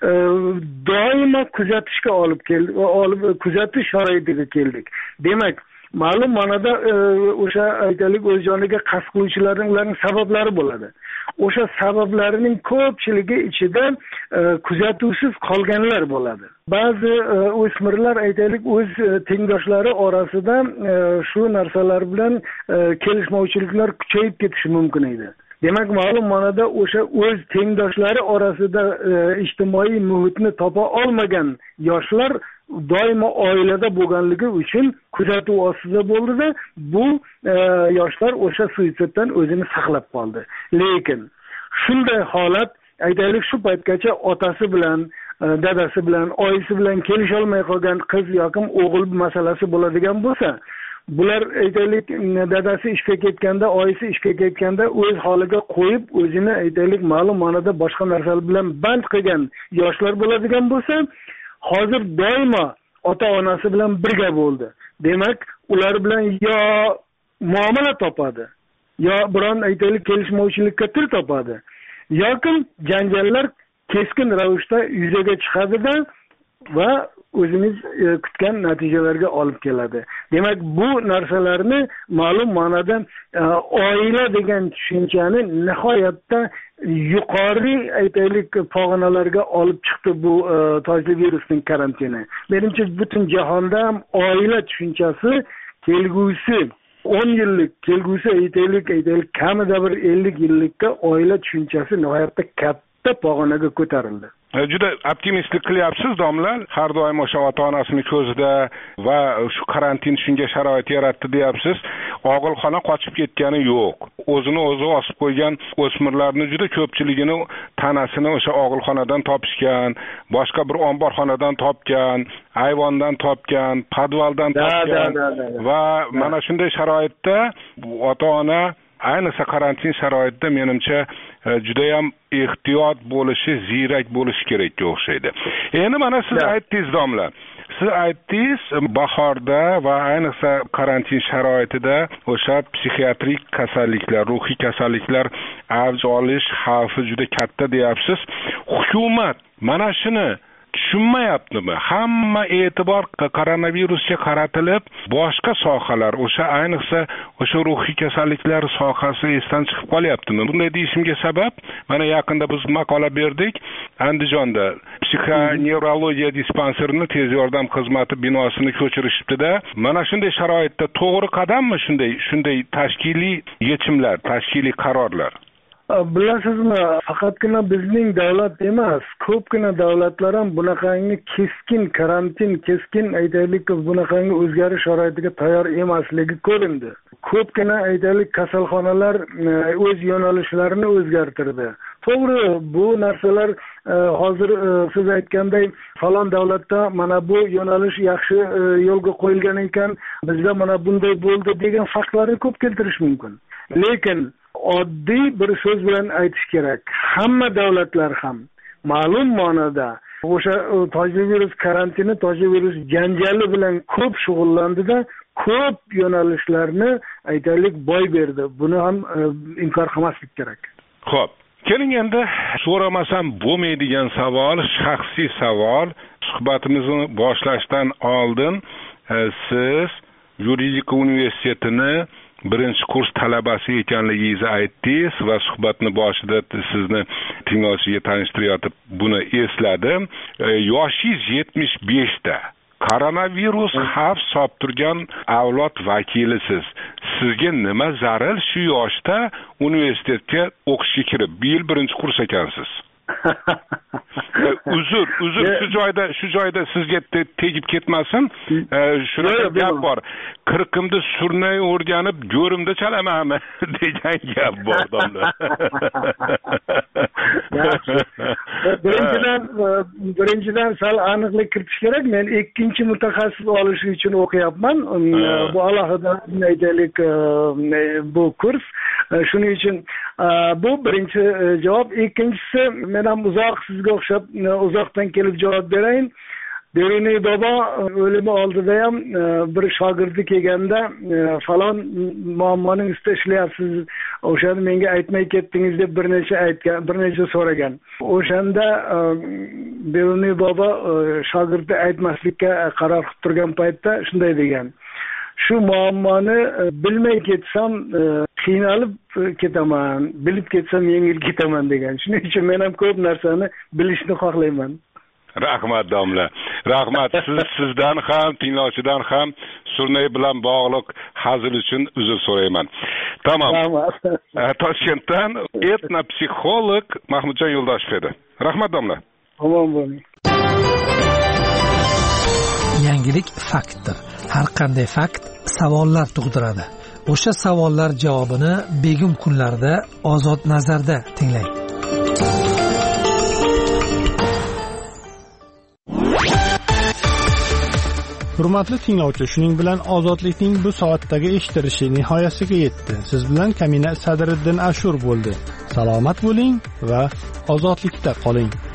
doimo kuzatishga olib keldik, olib kuzatish sharoitiga keldik. Demak, ma'lum ma'noda o'sha aytaylik o'z joniga qasd qiluvchilarning ularning sabablari bo'ladi. O'sha sabablarining ko'pchiligi ichida kuzatuvsiz qolganlar bo'ladi. Ba'zi o'smirlar aytaylik o'z tengdoshlari orasida shu narsalar bilan kelishmovchiliklar kuchayib ketishi mumkin edi. Demak, ma'lum ma'noda o'sha o'z tengdoshlari orasida ijtimoiy muhitni topa olmagan yoshlar doimo oilada bo'lganligi uchun kuzatuv ostida bo'ldida, bu yoshlar o'sha suitsiddan o'zini saqlab qoldi. Lekin shunday holat aytaylik shu paytgacha otasi bilan, dadasi bilan, oyisi bilan kelisha olmay qolgan qiz yoki o'g'il masalasi bo'ladigan bo'lsa, bular aytaylik dadasi ishga ketganda, oyisi ishga ketganda o'z holiga qo'yib, o'zini aytaylik ma'lum ma'noda boshqa narsalar bilan band qilgan yoshlar bo'ladigan bo'lsa, hozir doimo ota-onasi bilan birga bo'ldi. Demak, ular bilan yo muomala topadi, yo biron aytaylik kelishmovchilikka til topadi, yoki janjallar keskin ravishda yuzaga chiqadi-da va o'zimiz kutgan natijalarga olib keladi. Demak, bu narsalarni ma'lum ma'noda oila degan tushunchani nihoyatda yuqori aytaylik pog'onalarga olib chiqdi bu tojli virusning karantini. Menimcha butun jahonda ham oila tushunchasi kelgusi o'n yillik, kelgusi aytaylik aytaylik kamida bir ellik yillikka oila tushunchasi nihoyatda katta pog'onaga ko'tarildi. Juda optimistlik qilyapsiz, domlar. Har doim o'sha ota-onasini ko'zida va shu karantin shunga sharoit yaratdi deyapsiz. Og'ilxona qochib ketgani yo'q. O'zini o'zi osib qo'ygan o'smirlarni juda ko'pchiligini tanasini o'sha og'ilxonadan topishgan, boshqa bir omborxonadan topgan, ayvondan topgan, podvaldan topgan va mana shunday sharoitda ota-ona ayniqsa karantin sharoitida menimcha juda ham ehtiyot bo'lishi, ziyrak bo'lishi kerakga o'xshaydi. Endi mana siz aytdingiz, domla. Siz aytdingiz, bahorda va ayniqsa karantin sharoitida o'sha psixiatrik kasalliklar, ruhiy kasalliklar avj olish xavfi juda katta deyapsiz. Hukumat mana shuni tushunmayaptimi? Hamma e'tibor koronavirusga qaratilib, boshqa sohalar, o'sha ayniqsa o'sha ruhiy kasalliklar sohasi esdan chiqib qolyaptimi? Bunday deyishimga sabab, mana yaqinda biz maqola berdik, Andijonda psixonevrologiya dispanserini tez yordam xizmati binosini ko'chirishibdi-da. Mana shunday sharoitda to'g'ri qadammi shunday shunday tashkiliy yechimlar, tashkiliy qarorlar? Bilasizmi, faqatgina bizning davlat emas, ko'pgina davlatlar ham bunaqangi keskin karantin, keskin aytaylik bunaqangi o'zgarish sharoitiga tayyor emasligi ko'rindi. Ko'pgina aytaylik kasalxonalar o'z yo'nalishlarini o'zgartirdi. To'g'ri, bu narsalar hozir siz aytganday falon davlatda mana bu yo'nalish yaxshi yo'lga qo'yilgan ekan, bizda mana bunday bo'ldi degan faktlarni ko'p keltirish mumkin. Lekin oddiy bir so'z bilan aytish kerak. Hamma davlatlar ham ma'lum ma'noda o'sha tojli virus karantini, tojli virus janjali bilan ko'p shug'ullandida, ko'p yo'nalishlarni aytaylik boy berdi. Buni ham inkor qilmaslik kerak. Xo'p, keling endi so'ramasam bo'lmaydigan savol, shaxsiy savol. Suhbatimizni boshlashdan oldin siz Yuridik universitetini birinchi kurs talabasi ekanligingizni aytdingiz va suhbatni boshida sizni tinglovchiga tanishtirayotib buni esladim. Yoshingiz yetmish beshda. Koronavirus xavf solib turgan avlod vakilisiz. Sizga nima zaril shu yoshda universitetga o'qishga kirib? Bu yil birinchi kurs ekansiz. uzr uzr shu joyda shu joyda sizga tegib ketmasin, shunaqa gap bor. Qirqimda surnay o'rganib go'rimda chalamanmi degan gap bor, domla. birinchidan birinchidan sal aniqlik kiritish kerak. Men ikkinchi mutaxassis olish uchun o'qiyapman. Bu alohida aytaylik bu kurs. Shuning uchun bu birinchi javob. Ikkinchisi, men ham uzoq sizga o'xshab uzoqdan kelib javob berayin. Beruniy bobo o'limi oldida ham bir shogirdi kelganda falon muammoning ustida ishlayapsiz, o'shani menga aytmay ketdingiz deb bir necha aytgan, bir necha so'ragan. O'shanda Beruniy bobo shogirdi aytmaslikka qaror qilib turgan paytda shunday degan: shu muammoni bilmay ketsam qiynalib ketaman, bilib ketsam yengil ketaman degan. Shuning uchun men ham ko'p narsani bilishni xohlayman. Rahmat domla. Rahmat. Siz sizdan ham, tinglovchidan ham Surnay bilan bog'liq hazil uchun uzr so'rayman. Tamam. Toshkentdan etnopsixolog Mahmudjon Yo'ldoshev edi. Rahmat domla. Omon bo'ling. Yangilik faktdir. Har qanday fakt savollar tug'diradi. O'sha savollar javobini begim kunlarda Ozod nazarda tinglang. Hurmatli tinglovchi, shuning bilan ozodlikning bu soatdagi eshittirishi nihoyasiga yetdi. Siz bilan Kamina Sadriddin Ashur bo'ldi. Salomat bo'ling va ozodlikda qoling.